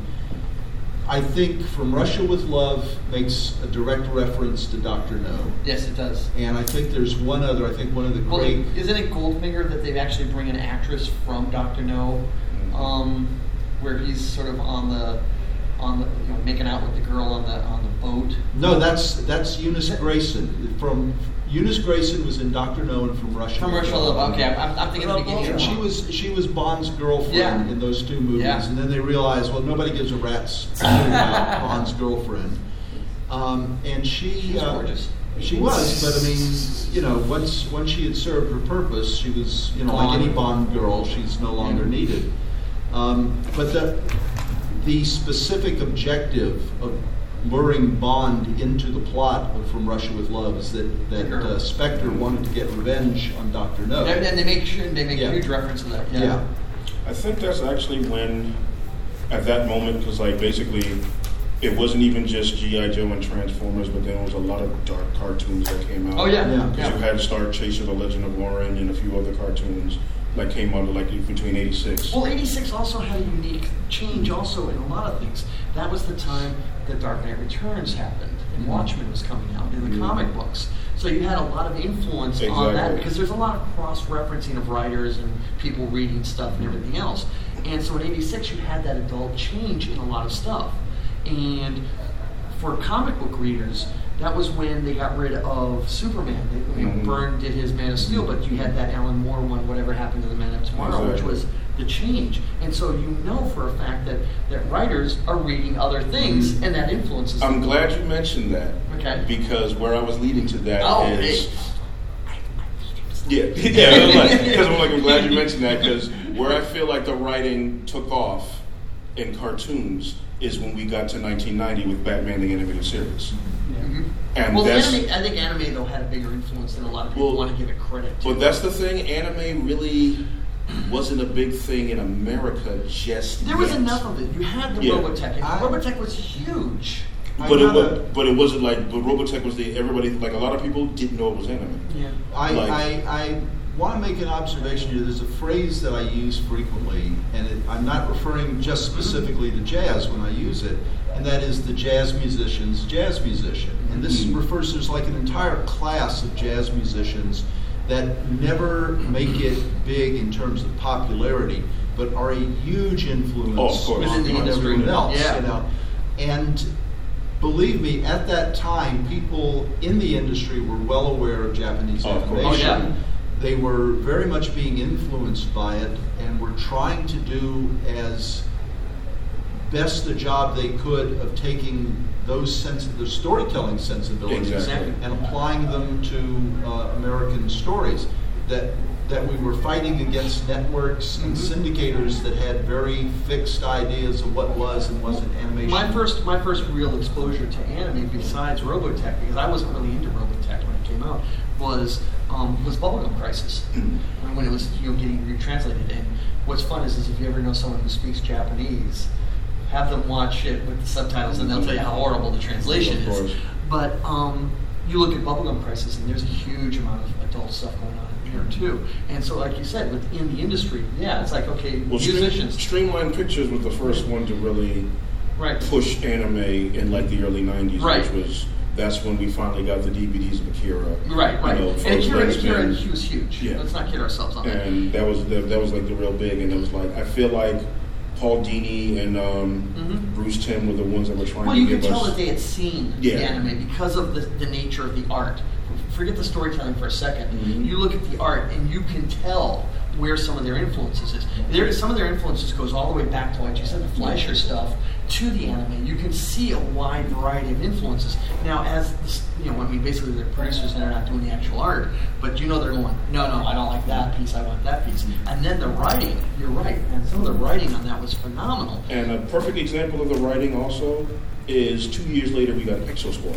I think From Russia with Love makes a direct reference to Doctor No. Yes, it does. And I think there's one other. I think one of the well, great. Isn't it Goldfinger that they actually bring an actress from Doctor No, um, where he's sort of on the. On the, you know, making out with the girl on the on the boat. No, that's that's Eunice Grayson. From Eunice Grayson was in Doctor No and From Russia. From Russia with Love. Okay, I'm, I'm thinking of the beginning. And she was she was Bond's girlfriend yeah. in those two movies, yeah. and then they realized, well, nobody gives a rat's about Bond's girlfriend. Um, and she, she was uh, gorgeous. She was, but I mean, you know, once once she had served her purpose, she was, you know, like any Bond girl, she's no longer needed. Um, but the. The specific objective of luring Bond into the plot of From Russia with Love is that, that uh, Spectre wanted to get revenge on Doctor No. And and they make sure they make Yeah. a huge reference to that. Yeah. Yeah. I think that's actually when, at that moment, because like basically, it wasn't even just G I. Joe and Transformers, but then there was a lot of dark cartoons that came out. Oh yeah. Yeah. Because you had Star Chaser, The Legend of Lauren, and a few other cartoons that came out like between eighty-six. Well, eighty-six also had a unique change also in a lot of things. That was the time that Dark Knight Returns happened and Watchmen was coming out in the Mhm. comic books. So you had a lot of influence on that Exactly. because there's a lot of cross-referencing of writers and people reading stuff and everything else. And so in eighty-six you had that adult change in a lot of stuff. And for comic book readers, that was when they got rid of Superman. They, you know, Mhm. Byrne did his Man of Steel, but you had that Alan Moore one, Whatever Happened to the Man of Tomorrow, which Exactly. was the change. And so you know for a fact that, that writers are reading other things, and that influences I'm them. glad you mentioned that. Okay. Because where I was leading to that Oh, is. hey. Yeah, yeah, because I'm like, I'm glad you mentioned that, because where I feel like the writing took off in cartoons is when we got to nineteen ninety with Batman the Animated Series. Mhm. And well, that's, anime, I think anime, though, had a bigger influence than a lot of people Well, want to give it credit to. but that's the thing, anime really wasn't a big thing in America just There was yet. enough of it. You had the Yeah. Robotech, and I- Robotech was huge. I But it, gotta- was, but it wasn't like, but Robotech was the, everybody, like a lot of people didn't know it was anime. Yeah. I, Like- I, I want to make an observation here. There's a phrase that I use frequently, and it, I'm not referring just specifically to jazz when I use it, and that is the jazz musician's jazz musician. And this Mhm. refers, there's like an entire class of jazz musicians that never make it big in terms of popularity, but are a huge influence Oh, of course. Within the on industry. everyone else. Yeah. You know? And believe me, at that time, people in the industry were well aware of Japanese Oh, of course. animation. Oh, yeah. They were very much being influenced by it and were trying to do as best a job they could of taking those sense, the storytelling sensibilities Exactly. and applying them to uh, American stories. That that we were fighting against networks and Mhm. syndicators that had very fixed ideas of what was and wasn't animation. My first, my first real exposure to anime, besides Robotech, because I wasn't really into Robotech when it came out, was um, was Bubblegum Crisis, when when it was you know getting retranslated. And what's fun is, is if you ever know someone who speaks Japanese, have them watch it with the subtitles, and they'll tell you how horrible the translation Of is. course. But um, you look at Bubblegum Crisis, and there's a huge amount of adult stuff going on in there too. And so, like you said, within the industry, yeah, it's like okay, Well, Stream- musicians, Streamline Pictures was the first one to really right? push anime in like the early nineties, Right. which was that's when we finally got the D V Ds of Akira. Right, right. You know, and first Akira, X-Men. Akira, he was huge. Yeah. Let's not kid ourselves on that. And that was that, that was like the real big, and it was like I feel like Paul Dini and um, Mhm. Bruce Timm were the ones that were trying Well, to you give could tell us. that they had seen Yeah. the anime because of the, the nature of the art. Forget the storytelling for a second. Mhm. You look at the art, and you can tell where some of their influences is. There, some of their influences goes all the way back to, like you said, the Fleischer stuff to the anime. You can see a wide variety of influences. Now, as this, you know, I mean, basically they're producers and they're not doing the actual art, but you know they're going, no, no, I don't like that piece. I want that piece. And then the writing, you're right, and some of the writing on that was phenomenal. And a perfect example of the writing also is two years later we got Exo Squad.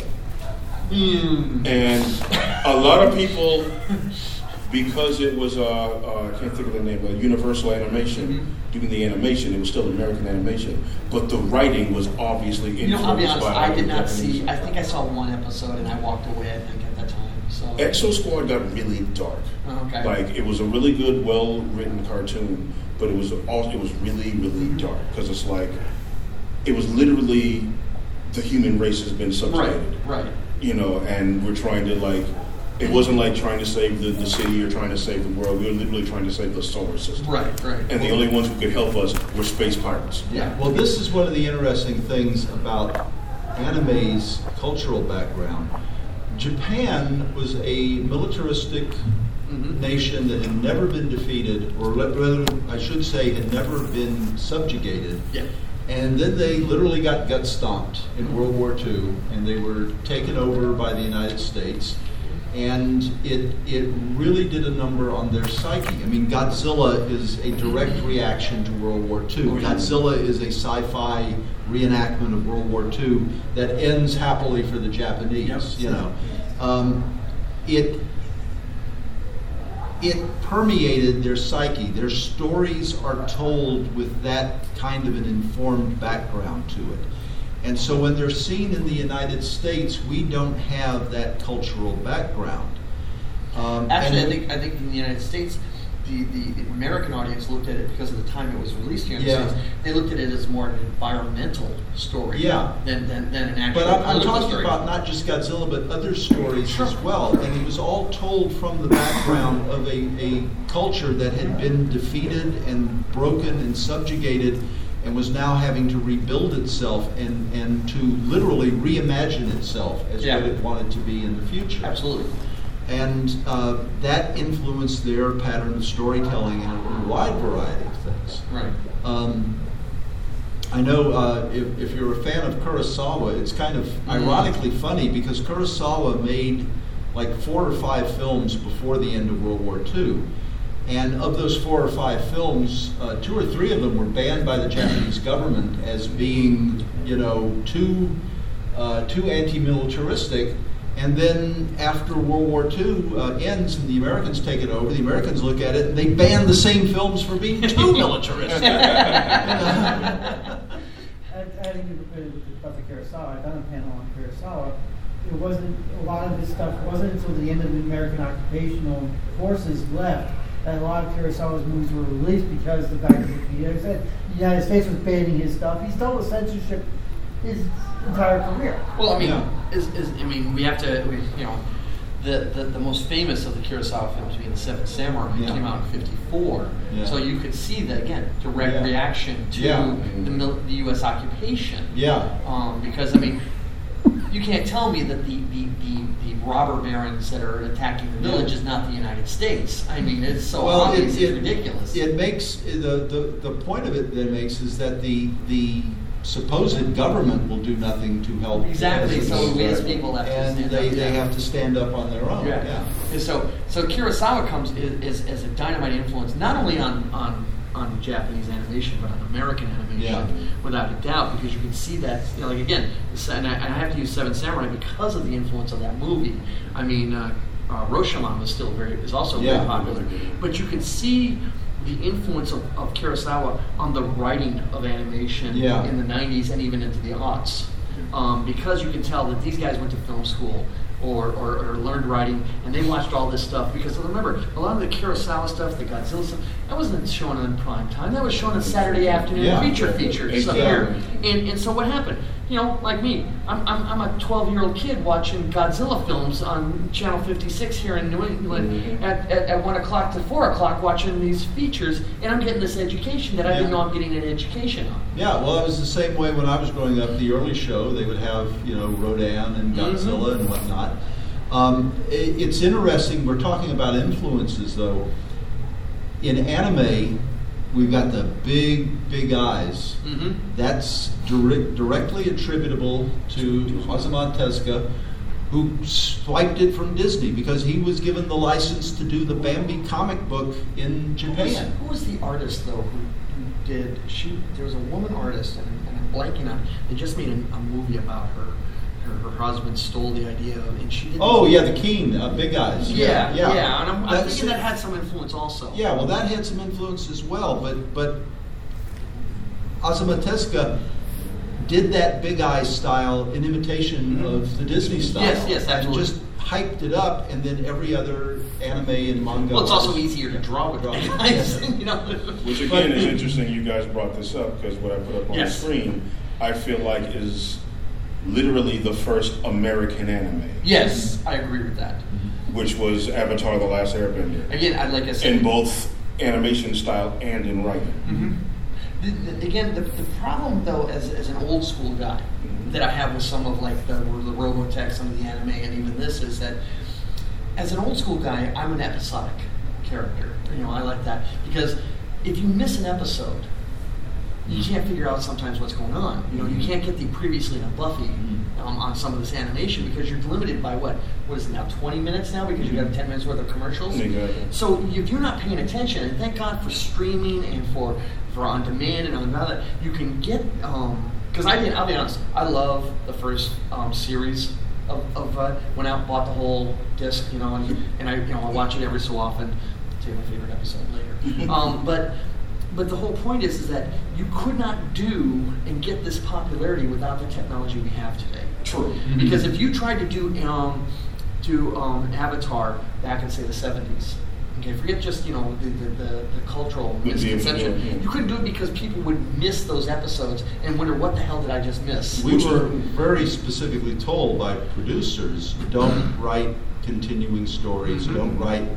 Mm. And a lot of people, because it was, uh, uh, I can't think of the name, but Universal Animation, Mhm. doing the animation, it was still American animation, but the writing was obviously You influenced know, I'll be honest, by I did not Japanese. see, I think I saw one episode and I walked away, I think, at that time. So. Exo Squad got really dark. Oh, okay. Like it was a really good, well-written cartoon, but it was also it was really, really dark because it's like it was literally the human race has been Right, subjugated. right. You know, and we're trying to like. It wasn't like trying to save the, the city or trying to save the world. We were literally trying to save the solar system. Right, right. And the only ones who could help us were space pirates. Yeah. Well, this is one of the interesting things about anime's cultural background. Japan was a militaristic Mhm. nation that had never been defeated, or rather, I should say, had never been subjugated. Yeah. And then they literally got gut stomped in World War Two, and they were taken over by the United States. And it it really did a number on their psyche. I mean, Godzilla is a direct reaction to World War Two. Oh, yeah. Godzilla is a sci-fi reenactment of World War Two that ends happily for the Japanese. Yep. You know, um, it it permeated their psyche. Their stories are told with that kind of an informed background to it. And so when they're seen in the United States, we don't have that cultural background. Um, Actually, I and- think I think in the United States, the, the, the American audience looked at it because of the time it was released here in the Yeah. States. They looked at it as more an environmental story Yeah. than, than, than an actual But I'm, I'm political talking story. about not just Godzilla, but other stories Sure. as well. And it was all told from the background of a, a culture that had been defeated and broken and subjugated and was now having to rebuild itself and, and to literally reimagine itself as Yeah. what it wanted to be in the future. Absolutely. And uh, that influenced their pattern of storytelling in a, in a wide variety of things. Right. Um, I know uh, if, if you're a fan of Kurosawa, it's kind of Mm-hmm. ironically funny because Kurosawa made like four or five films before the end of World War Two. And of those four or five films, uh, two or three of them were banned by the Japanese government as being, you know, too, uh, too anti-militaristic. And then after World War Two uh, ends and the Americans take it over, the Americans look at it and they ban the same films for being too militaristic. Adding about the Kurosawa, I've done a panel on Kurosawa. It wasn't, a lot of this stuff wasn't until the end of the American occupational forces left that a lot of Kurosawa's movies were released because the fact that the United States, the United States was banning his stuff. He still was censorship his entire career. Well, I mean, Yeah. is, is I mean, we have to, we, you know, the, the the most famous of the Kurosawa films being The Seven Samurai Yeah. came out in fifty-four. Yeah. So you could see that again, direct Yeah. reaction to Yeah. the, mil- the U S occupation. Yeah. Um, because I mean, you can't tell me that the, the, the, the robber barons that are attacking the village Yeah. is not the United States. I mean, it's so Well, obvious, it, it's it, ridiculous. It makes the, the the point of it that it makes is that the the supposed government will do nothing to help. Exactly. as- So we as people have to and stand they, up. they Yeah. have to stand up on their own. Yeah. Yeah. And so, so Kurosawa comes is, is, is a dynamite influence not only on, on, on Japanese animation but on American animation, Yeah. without a doubt, because you can see that. You know, like again, this- and I, and I have to use Seven Samurai because of the influence of that movie. I mean, uh, uh, Rashomon was still very is also Yeah. very popular, but you can see the influence of, of Kurosawa on the writing of animation Yeah. in the nineties and even into the aughts. Um, because you can tell that these guys went to film school or, or, or learned writing, and they watched all this stuff. Because remember, a lot of the Kurosawa stuff, the Godzilla stuff, that wasn't shown on prime time. That was shown on Saturday afternoon Yeah. feature features Exactly. here. And, and so what happened? You know, like me, I'm, I'm, I'm a twelve-year-old kid watching Godzilla films on Channel fifty-six here in New England Mm-hmm. at, at, at one o'clock to four o'clock watching these features, and I'm getting this education that I didn't Yeah. know I'm getting an education on. Yeah, well, it was the same way when I was growing up. The early show, they would have, you know, Rodan and Godzilla Mhm. and whatnot. Um, it, it's interesting. We're talking about influences, though. In anime, we've got the big, big eyes. Mm-hmm. That's direct, directly attributable to Osamu Tezuka, who swiped it from Disney because he was given the license to do the Bambi comic book in Who was, Japan. who was the artist though who, who did she? There was a woman artist, and, and I'm blanking on. They just made a, a movie about her. Her, her husband stole the idea, of, and she did. Oh yeah, the Keen, uh, Big Eyes. yeah, yeah. yeah. And I'm, I'm That's thinking it. that had some influence also. Yeah, well, that had some influence as well, but but Osamu Tezuka did that Big Eye style in imitation Mhm. of the Disney style. Yes, yes, and absolutely. just hyped it up, and then every other anime and manga. Well, it's also was- easier to draw with Draw. guys, you know. Which again But- is interesting. You guys brought this up because what I put up on Yes. the screen, I feel like is literally the first American anime, Yes, I agree with that. which was Avatar: The Last Airbender, Again, I like I said. in both animation style and in writing. Mm-hmm. The, the, again, the, the problem though, as, as an old school guy, that I have with some of like the, the Robotech, some of the anime, and even this is that as an old school guy, I'm an episodic character. You know, I like that because if you miss an episode, you can't figure out sometimes what's going on. You know, you can't get the previously on Buffy um, on some of this animation because you're limited by what? What is it now? twenty minutes now because you have ten minutes worth of commercials. Exactly. So if you're not paying attention, and thank God for streaming and for for on demand and all that, you can get um, because I did. I'll be honest. I love the first um, series of, of uh, went out and bought the whole disc, you know, and, and I you know I watch it every so often. I'll tell you my favorite episode later. um, but but the whole point is is that you could not do and get this popularity without the technology we have today. True. Because if you tried to do um, do um, Avatar back in say the seventies. Okay, forget just you know the the, the, the cultural The- the- misconception. yeah, yeah. You couldn't do it because people would miss those episodes and wonder what the hell did I just miss. We were very specifically told by producers, don't write continuing stories, Mhm. don't write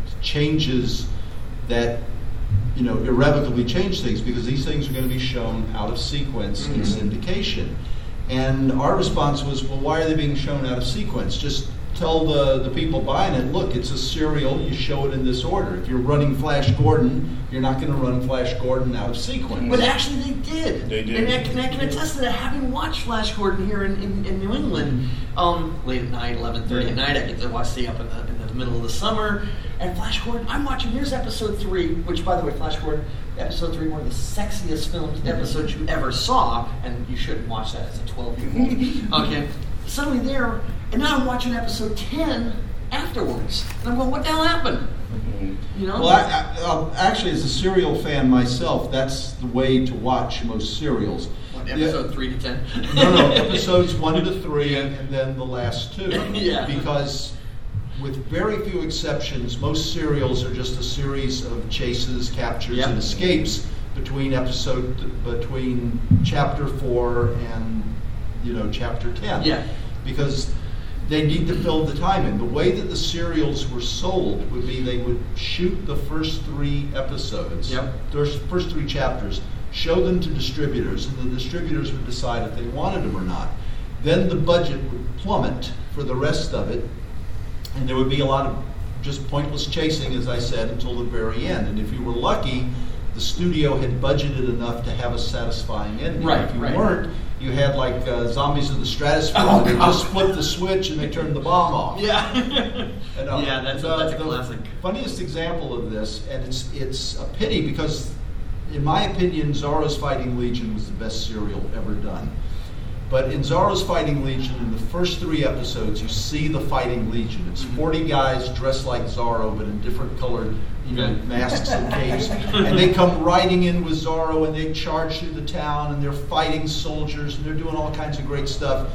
changes that, you know, irrevocably change things, because these things are going to be shown out of sequence in Mhm. syndication. And our response was, well, why are they being shown out of sequence? Just tell the, the people buying it, look, it's a serial, you show it in this order. If you're running Flash Gordon, you're not going to run Flash Gordon out of sequence. But actually, they did. They did. And I can, I can attest to that. Having watched Flash Gordon here in, in, in New England, um, late at night, eleven thirty at night, I get to watch stay up in the, in the middle of the summer. And Flash Gordon, I'm watching. Here's episode three, which, by the way, Flash Gordon, episode three, one of the sexiest films episodes you ever saw, and you shouldn't watch that as a twelve-year-old. Okay. Suddenly there, and now I'm watching episode ten afterwards, and I'm going, what the hell happened? You know? Well, I, I, uh, actually, as a serial fan myself, that's the way to watch most serials. What, episode Yeah. three to ten? No, no, episodes one to three, and, and then the last two. Yeah. Because, with very few exceptions, most serials are just a series of chases, captures, Yep. and escapes between episode between chapter four and you know chapter ten. Yeah. Because they need to fill the time in. The way that the serials were sold would be they would shoot the first three episodes, Yep. first, first three chapters, show them to distributors, and the distributors would decide if they wanted them or not. Then the budget would plummet for the rest of it, and there would be a lot of just pointless chasing, as I said, until the very end. And if you were lucky, the studio had budgeted enough to have a satisfying ending. Right, if you right. weren't, you had like uh, Zombies of the Stratosphere, Oh, where they God. just flip the switch and they turn the bomb off. Yeah. And, uh, yeah, that's a, the- that's a the classic. Funniest example of this, and it's it's a pity because, in my opinion, Zorro's Fighting Legion was the best serial ever done. But in Zorro's Fighting Legion, in the first three episodes, you see the Fighting Legion. It's forty guys dressed like Zorro, but in different colored, you know, Okay. masks and capes. And they come riding in with Zorro, and they charge through the town, and they're fighting soldiers, and they're doing all kinds of great stuff.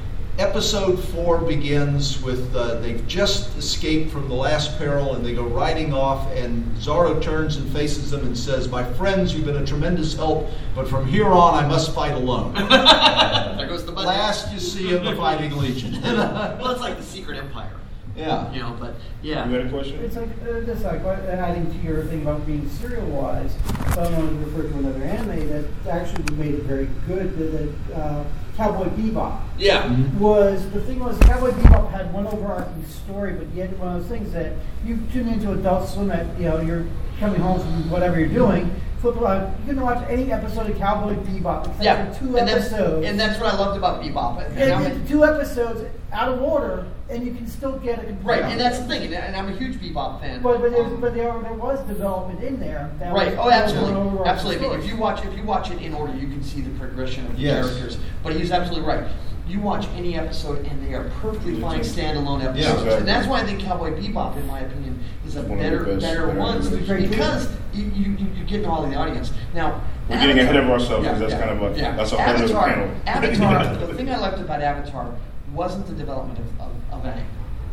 Episode four begins with uh, they've just escaped from the last peril, and they go riding off, and Zorro turns and faces them and says, "My friends, you've been a tremendous help, but from here on I must fight alone." There goes the budget. Last you see of the Fighting Legion. Well, it's like the Secret Empire, Yeah. you know. But You yeah, got a question? It's like, uh, just like, what- and I think to your thing about being serial-wise, someone referred to another anime that actually made it very good, that, that uh, Cowboy Bebop. yeah. Was, the thing was, Cowboy Bebop had one overarching story, but yet one of those things that you tune into Adult Swim at, you know, you're coming home from whatever you're doing, flip around, you can watch any episode of Cowboy Bebop, except Yeah, for two and that's, episodes. and that's what I loved about Bebop. And, And I'm it's a- two episodes out of order, and you can still get a complete. right, and that's the thing, and, and I'm a huge Bebop fan. But, but, there's, Um, but there, there was development in there. That Right. was Oh, over and absolutely, over absolutely. the If you watch, if you watch it in order, you can see the progression of the Yes. characters. But he's absolutely right. You watch any episode, and they are perfectly fine standalone episodes. Yeah, exactly. And that's why I think Cowboy Bebop, in my opinion, is a One of the better, best, better better ones animations. because you, you, you you get all of the audience. Now, We're getting ahead of ourselves, Yeah, because that's yeah, kind of a- yeah. that's a whole nother Avatar. panel. Avatar. The thing I liked about Avatar wasn't the development of, of, of Aang.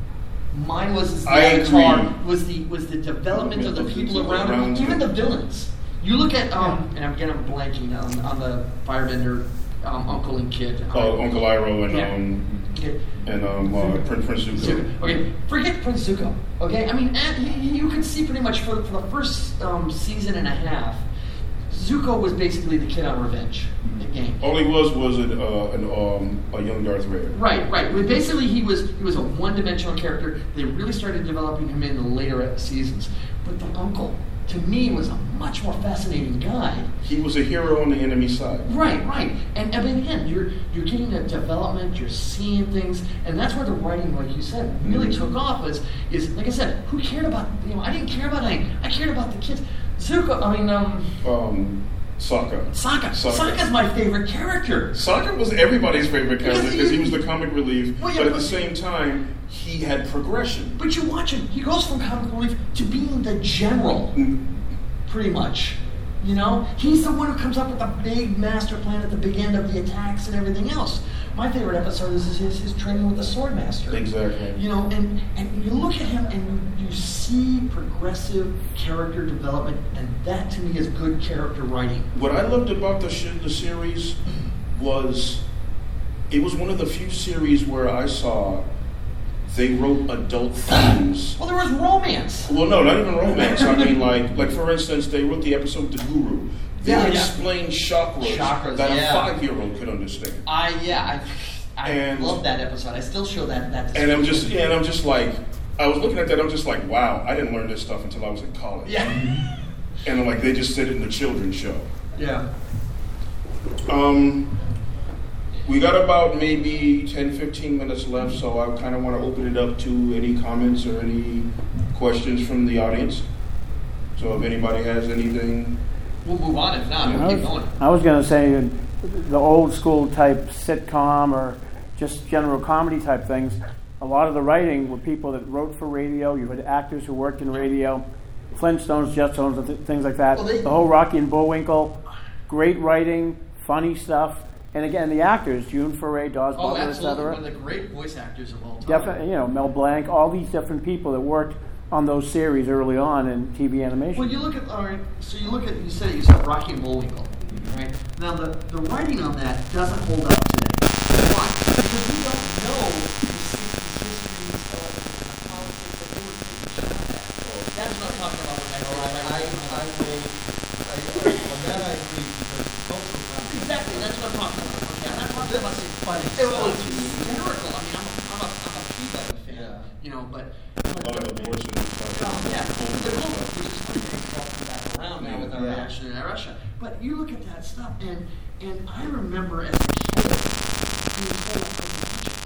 Mine was the I Avatar agree. was the was the development of the Of the people people around around him, even him. the villains. You look at um, and again I'm blanking on, on the Firebender um, uncle and kid. Oh, Uncle Iroh and Yeah. um Okay. and um uh, Prince Prince Zuko. Zuko. Okay, forget Prince Zuko. Okay, I mean, and you, you could see pretty much for, for the first um, season and a half, Zuko was basically the kid on revenge. The game. All he was was an, uh, an um a young Darth Vader. Right, right. But basically, he was he was a one-dimensional character. They really started developing him in the later seasons. But the uncle, to me, was a much more fascinating guy. He was a hero on the enemy side. Right, right. And I mean, again, you're you're getting the development, you're seeing things, and that's where the writing, like you said, really took off. Was is like I said, who cared about you know? I didn't care about anything. I cared about the kids. Zuko. I mean, um, Um, Sokka. Sokka. Sokka. Sokka's my favorite character. Sokka was everybody's favorite character Because because he- he was the comic relief, Well, yeah, but at but- the same time, he had progression. But you watch him, he goes from comic relief to being the general, pretty much. You know? He's the one who comes up with the big master plan at the big end of the attacks and everything else. My favorite episode is his, his training with the sword master. Exactly. You know, and, and you look at him and you, you see progressive character development, and that to me is good character writing. What I loved about the sh- the series was it was one of the few series where I saw they wrote adult themes. Well, there was romance. Well, no, not even romance. I mean, like, like for instance, they wrote the episode "The Guru." They Yeah, yeah. explained chakras, Chakras, that yeah. a five-year-old could understand. I yeah, I I And- love that episode. I still show that that. And I'm just, yeah, and I'm just like, I was looking at that. I'm just like, wow, I didn't learn this stuff until I was in college. Yeah. And I'm like, they just said it in the children's show. Yeah. Um, we got about maybe ten, fifteen minutes left, so I kind of want to open it up to any comments or any questions from the audience. So if anybody has anything, We'll move on. If not, I we'll I keep was, going. I was going to say uh, the old school type sitcom or just general comedy type things. A lot of the writing were people that wrote for radio. You had actors who worked in radio, Flintstones, Jetstones, and th- things like that. Well, they- the whole Rocky and Bullwinkle, great writing, funny stuff. And again, the actors, June Foray, Dawes Oh, Butler, et absolutely. cetera. One of the great voice actors of all time. Definitely, you know, Mel Blanc, all these different people that worked on those series early on in T V animation. Well, you look at all right. So you look at you said you said Rocky and Bullwinkle, right? Now the the writing on that doesn't hold up today. Why? Because we don't know the sixties histories of politics that they were taking shots at. That's what I'm talking about when I I, I, I will, I, on that I agree, because cultural context. Exactly, that's what I'm talking about. Okay, I'm not talking about saying funny. It was hysterical. I mean, I'm a, I'm a, I'm a Peabody fan, Yeah. you know, but. a lot of abortion stuff. Oh, yeah. But no, which is funny, it's all come back around now with our Yeah. reaction in Russia. But you look at that stuff, and and I remember as a kid being told I couldn't teach it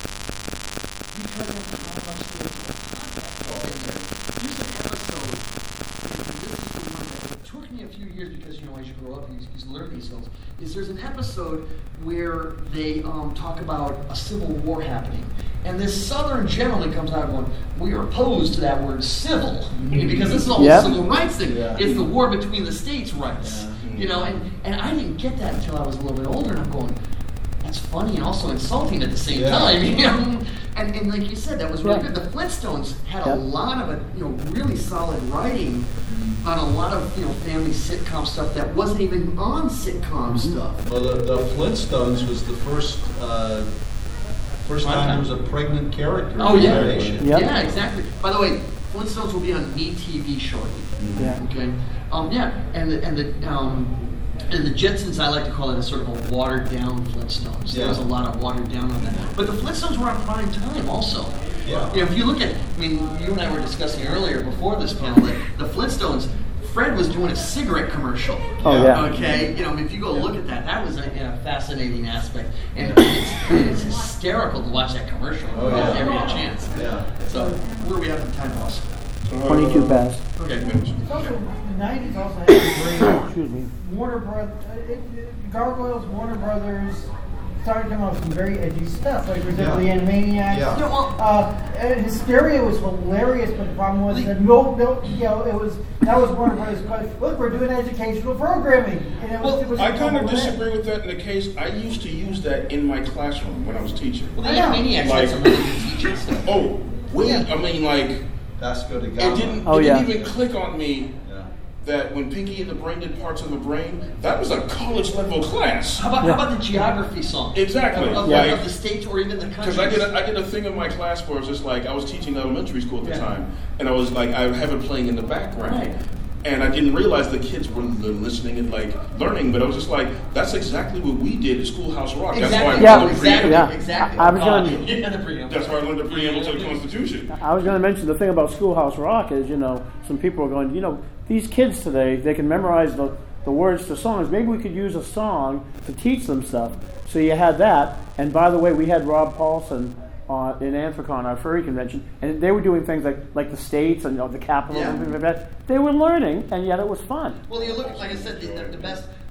because of how much there was contact in there. There's an episode, and this is the one that it took me a few years because, you know, as you grow up, you, you learn these skills, is there's an episode where they um, talk about a civil war happening. And this southern gentleman comes out going, we are opposed to that word civil. Because this is all Yep. the civil rights thing. Yeah. It's the war between the states' rights. Yeah. You know, and, and I didn't get that until I was a little bit older, and I'm going, that's funny and also insulting at the same Yeah. time. You know? and, and like you said, that was really Yeah. good. The Flintstones had a Yep. lot of, a, you know, really solid writing on a lot of, you know, family sitcom stuff that wasn't even on sitcom stuff. Well, the, the Flintstones was the first, uh, first One time time. there was a pregnant character Oh, in yeah. animation. Yep. Yeah, exactly. By the way, Flintstones will be on E T V shortly. Yeah. Okay. Um, yeah, and the and the um, and the Jetsons, I like to call it a sort of a watered down Flintstones. There Yeah. was a lot of watered down on that, but the Flintstones were on prime time also. Yeah. You know, if you look at, I mean, you and I were discussing earlier before this panel that the Flintstones. Fred was doing a cigarette commercial. Oh, yeah. Okay, you know, if you go look at that, that was a, a fascinating aspect, and it's, it's hysterical to watch that commercial Oh, yeah. every chance. Yeah. So, where are we at in time loss? twenty-two past. Okay. It's also, the nineties also had a great Excuse me. Warner Brothers, Gargoyles, Warner Brothers started coming up with some very edgy stuff, like for example, Yeah. the Animaniacs. Yeah. Yeah, well, Uh, and Hysteria was hilarious, but the problem was that no, no, you know, it was that was Warner Brothers. But look, we're doing educational programming, and it was. Well, it was I kind of compliment. disagree with that in the case. I used to use that in my classroom when I was teaching. well, the Yeah. Animaniacs Like- had some really good teaching stuff. Oh, wait, I mean, like, Vasco da it Gama. didn't, Oh, it yeah. didn't even click on me Yeah. that when Pinky and the Brain did parts of the brain, that was a college level class. How about Yeah. how about the geography song? Exactly. Of, of, Yeah. of the states or even the countries. Because I did a, I did a thing in my class where it was just like I was teaching elementary school at the Yeah. time, and I was like I have it playing in the background, Right. and I didn't realize the kids were li- listening and like learning, but I was just like that's exactly what we did at Schoolhouse Rock. That's why I Exactly. Yeah. learned the Exactly. preamble. Yeah. Exactly. I- I was Uh, gonna- yeah, the preamble. That's why I learned the preamble to the Constitution. I was going to mention the thing about Schoolhouse Rock is, you know, some people are going, you know, these kids today, they can memorize the, the words to songs. Maybe we could use a song to teach them stuff. So you had that. And by the way, we had Rob Paulson uh, in Anthrocon, our furry convention, and they were doing things like, like the states and you know, the capitals Yeah. and things like that. They were learning, and yet it was fun. Well, you look, like I said, the, the, the best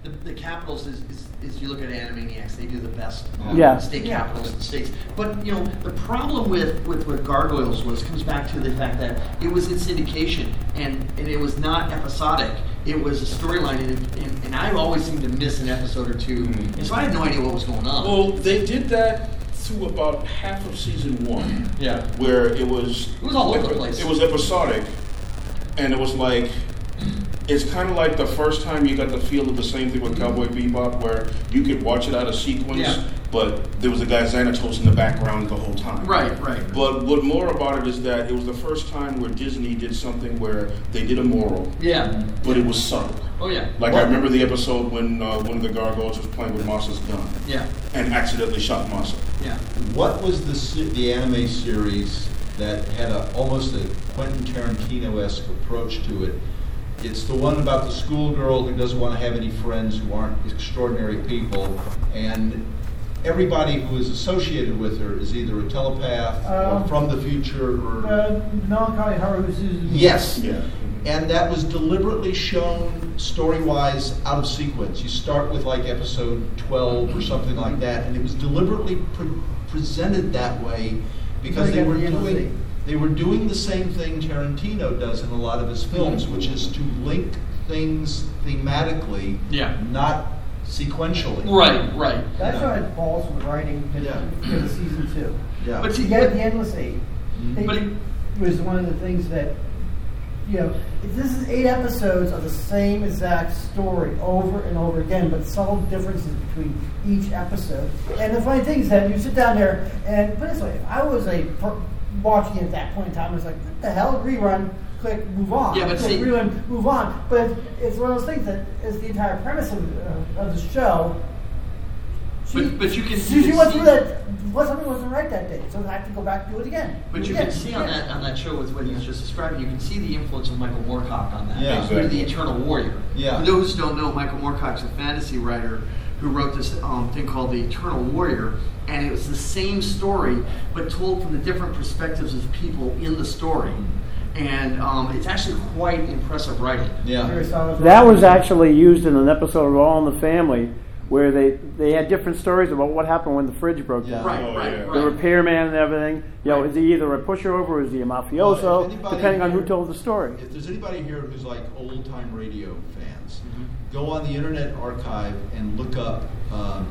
the, the capitals is, is, is you look at Animaniacs, they do the best um, Yeah. state capitals in the states. But you know, the problem with, with what Gargoyles was comes back to the fact that it was in syndication and, and it was not episodic. It was a storyline, and, and, and I always seemed to miss an episode or two, Mm-hmm. and so I had no idea what was going on. Well, they did that through about half of season one. Yeah. Where it was It was all over the place. It was episodic, and it was like it's kind of like the first time you got the feel of the same thing with Cowboy Bebop, where you could watch it out of sequence, Yeah. but there was a guy Xanatos in the background the whole time. Right, right. But what more about it is that it was the first time where Disney did something where they did a moral, Yeah. but it was subtle. Oh yeah. Like I remember the episode when uh, one of the gargoyles was playing with Masa's gun Yeah. and accidentally shot Masa. Yeah. What was the se- the anime series that had a, almost a Quentin Tarantino-esque approach to it? It's the one about the schoolgirl who doesn't want to have any friends who aren't extraordinary people, and everybody who is associated with her is either a telepath Um, or from the future or... Uh, Melancholy Haru Suzuki. Yes. Yeah. And that was deliberately shown story-wise out of sequence. You start with like episode twelve or something like that, and it was deliberately pre- presented that way because Like they at were the end of the doing they were doing the same thing Tarantino does in a lot of his films, which is to link things thematically, Yeah. not sequentially. Right, right. That's why it falls with writing in, Yeah. in season two. Yeah. But see, You get the Endless Eight. Mhm. They- But it- was one of the things that, you know, if this is eight episodes of the same exact story over and over again, but subtle differences between each episode. And the funny thing is that you sit down there and put it this way, if I was a per- watching it at that point in time, I was like, what the hell, rerun, click, move on. Yeah, but click, see- rerun, move on. But it's one of those things that is the entire premise of, uh, of the show. She, But- but you can- she, you she can went see- through that. Well, something wasn't right that day, so I have to go back and do it again. But do you it can again, see do it on again. that on that show with what he's just describing, you can see the influence of Michael Moorcock on that. Yeah. Who did Exactly. the Eternal Warrior. Yeah. For those who don't know, Michael Moorcock's a fantasy writer who wrote this um, thing called the Eternal Warrior, and it was the same story but told from the different perspectives of people in the story. And um, it's actually quite impressive writing. Yeah. Kurosawa's That was writing. actually used in an episode of All in the Family, where they, they had different stories about what happened when the fridge broke Yeah. down. Right, Oh, right, yeah. right. The repairman and everything. You know, Right. is he either a pushover or is he a mafioso? Well, if anybody depending on who here- told the story. If there's anybody here who's like old time radio fans, Mm-hmm. go on the Internet Archive and look up um,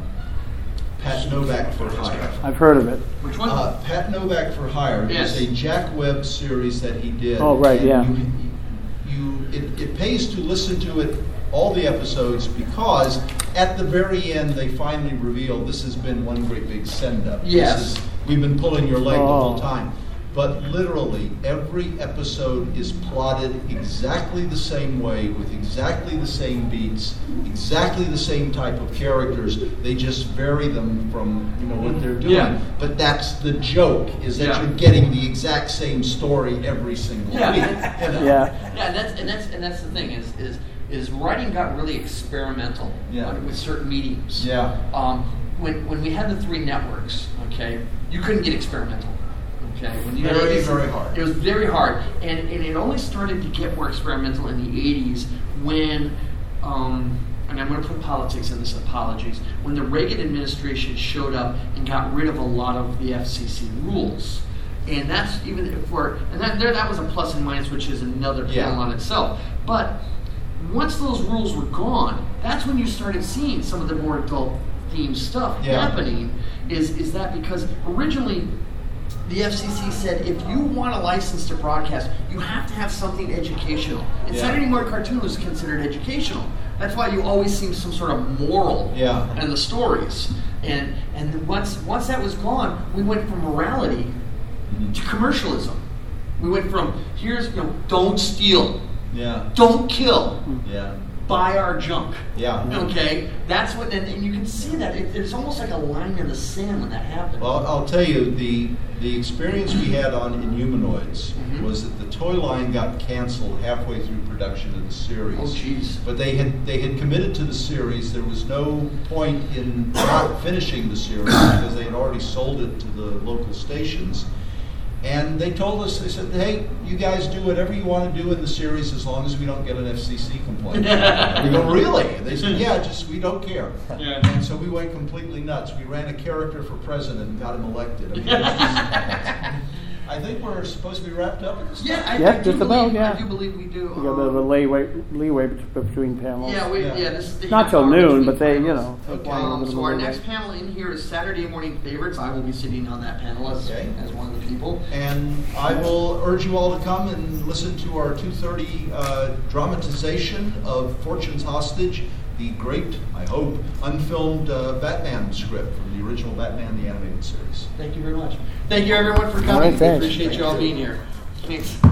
Pat Novak for Hire. I've heard of it. Which one? Uh, Pat Novak for Hire Yes. is a Jack Webb series that he did. Oh, right, and yeah. You, you, it, it pays to listen to it, all the episodes, because at the very end they finally reveal this has been one great big send-up. This Yes. is- we've been pulling your leg the whole Oh. time. But literally, every episode is plotted exactly the same way, with exactly the same beats, exactly the same type of characters. They just vary them from you know what they're doing. Yeah. But that's the joke: is that Yeah. you're getting the exact same story every single Yeah. week. You know? Yeah. Yeah, and that's and that's and that's the thing is is is writing got really experimental Yeah. on- with certain mediums. Yeah. Um, when when we had the three networks, okay, you couldn't get experimental. Okay, when you had Very, A B C, very hard. It was very hard, and and it only started to get more experimental in the eighties when. Um, and I'm going to put politics in this, apologies, when the Reagan administration showed up and got rid of a lot of the F C C rules. And that's even if we're, and that, there, that was a plus and minus, which is another panel Yeah. on itself. But once those rules were gone, that's when you started seeing some of the more adult themed stuff Yeah. happening. Is is that because originally the F C C said if you want a license to broadcast, you have to have something educational. And Yeah. Saturday Morning Cartoon was considered educational. That's why you always see some sort of moral Yeah. in the stories. And and once once that was gone, we went from morality Mhm. to commercialism. We went from here's you know don't steal, Yeah. don't kill, Yeah. buy our junk. Yeah. Okay, that's what, and, and you can see that it, there's almost like a line in the sand when that happened. Well, I'll tell you, the the experience we had on Inhumanoids Mhm. was that the toy line got canceled halfway through production of the series. Oh, jeez. But they had they had committed to the series. There was no point in not finishing the series because they had already sold it to the local stations. And they told us, they said, hey, you guys do whatever you want to do in the series as long as we don't get an F C C complaint. We go, really? And they said, yeah, just we don't care. Yeah. And so we went completely nuts. We ran a character for president and got him elected. I mean, it was just- I think we're supposed to be wrapped up at this Yeah, I, time. Yeah, I do just about, believe, yeah. I do believe we do. We got a bit of a leeway, leeway bet- between panels. Yeah, we, Yeah. yeah. This is the Not half till hour noon, between but they, you panels. know. Okay. want a little Um, bit of so our leeway. next panel in here is Saturday Morning Favorites. I will be sitting on that panel as, Okay. as one of the people. And I will urge you all to come and listen to our two thirty uh, dramatization of Fortune's Hostage, the great, I hope, unfilmed uh, Batman script from the original Batman the Animated Series. Thank you very much. Thank you everyone for coming. All right, We thanks. appreciate you all being here. Thanks.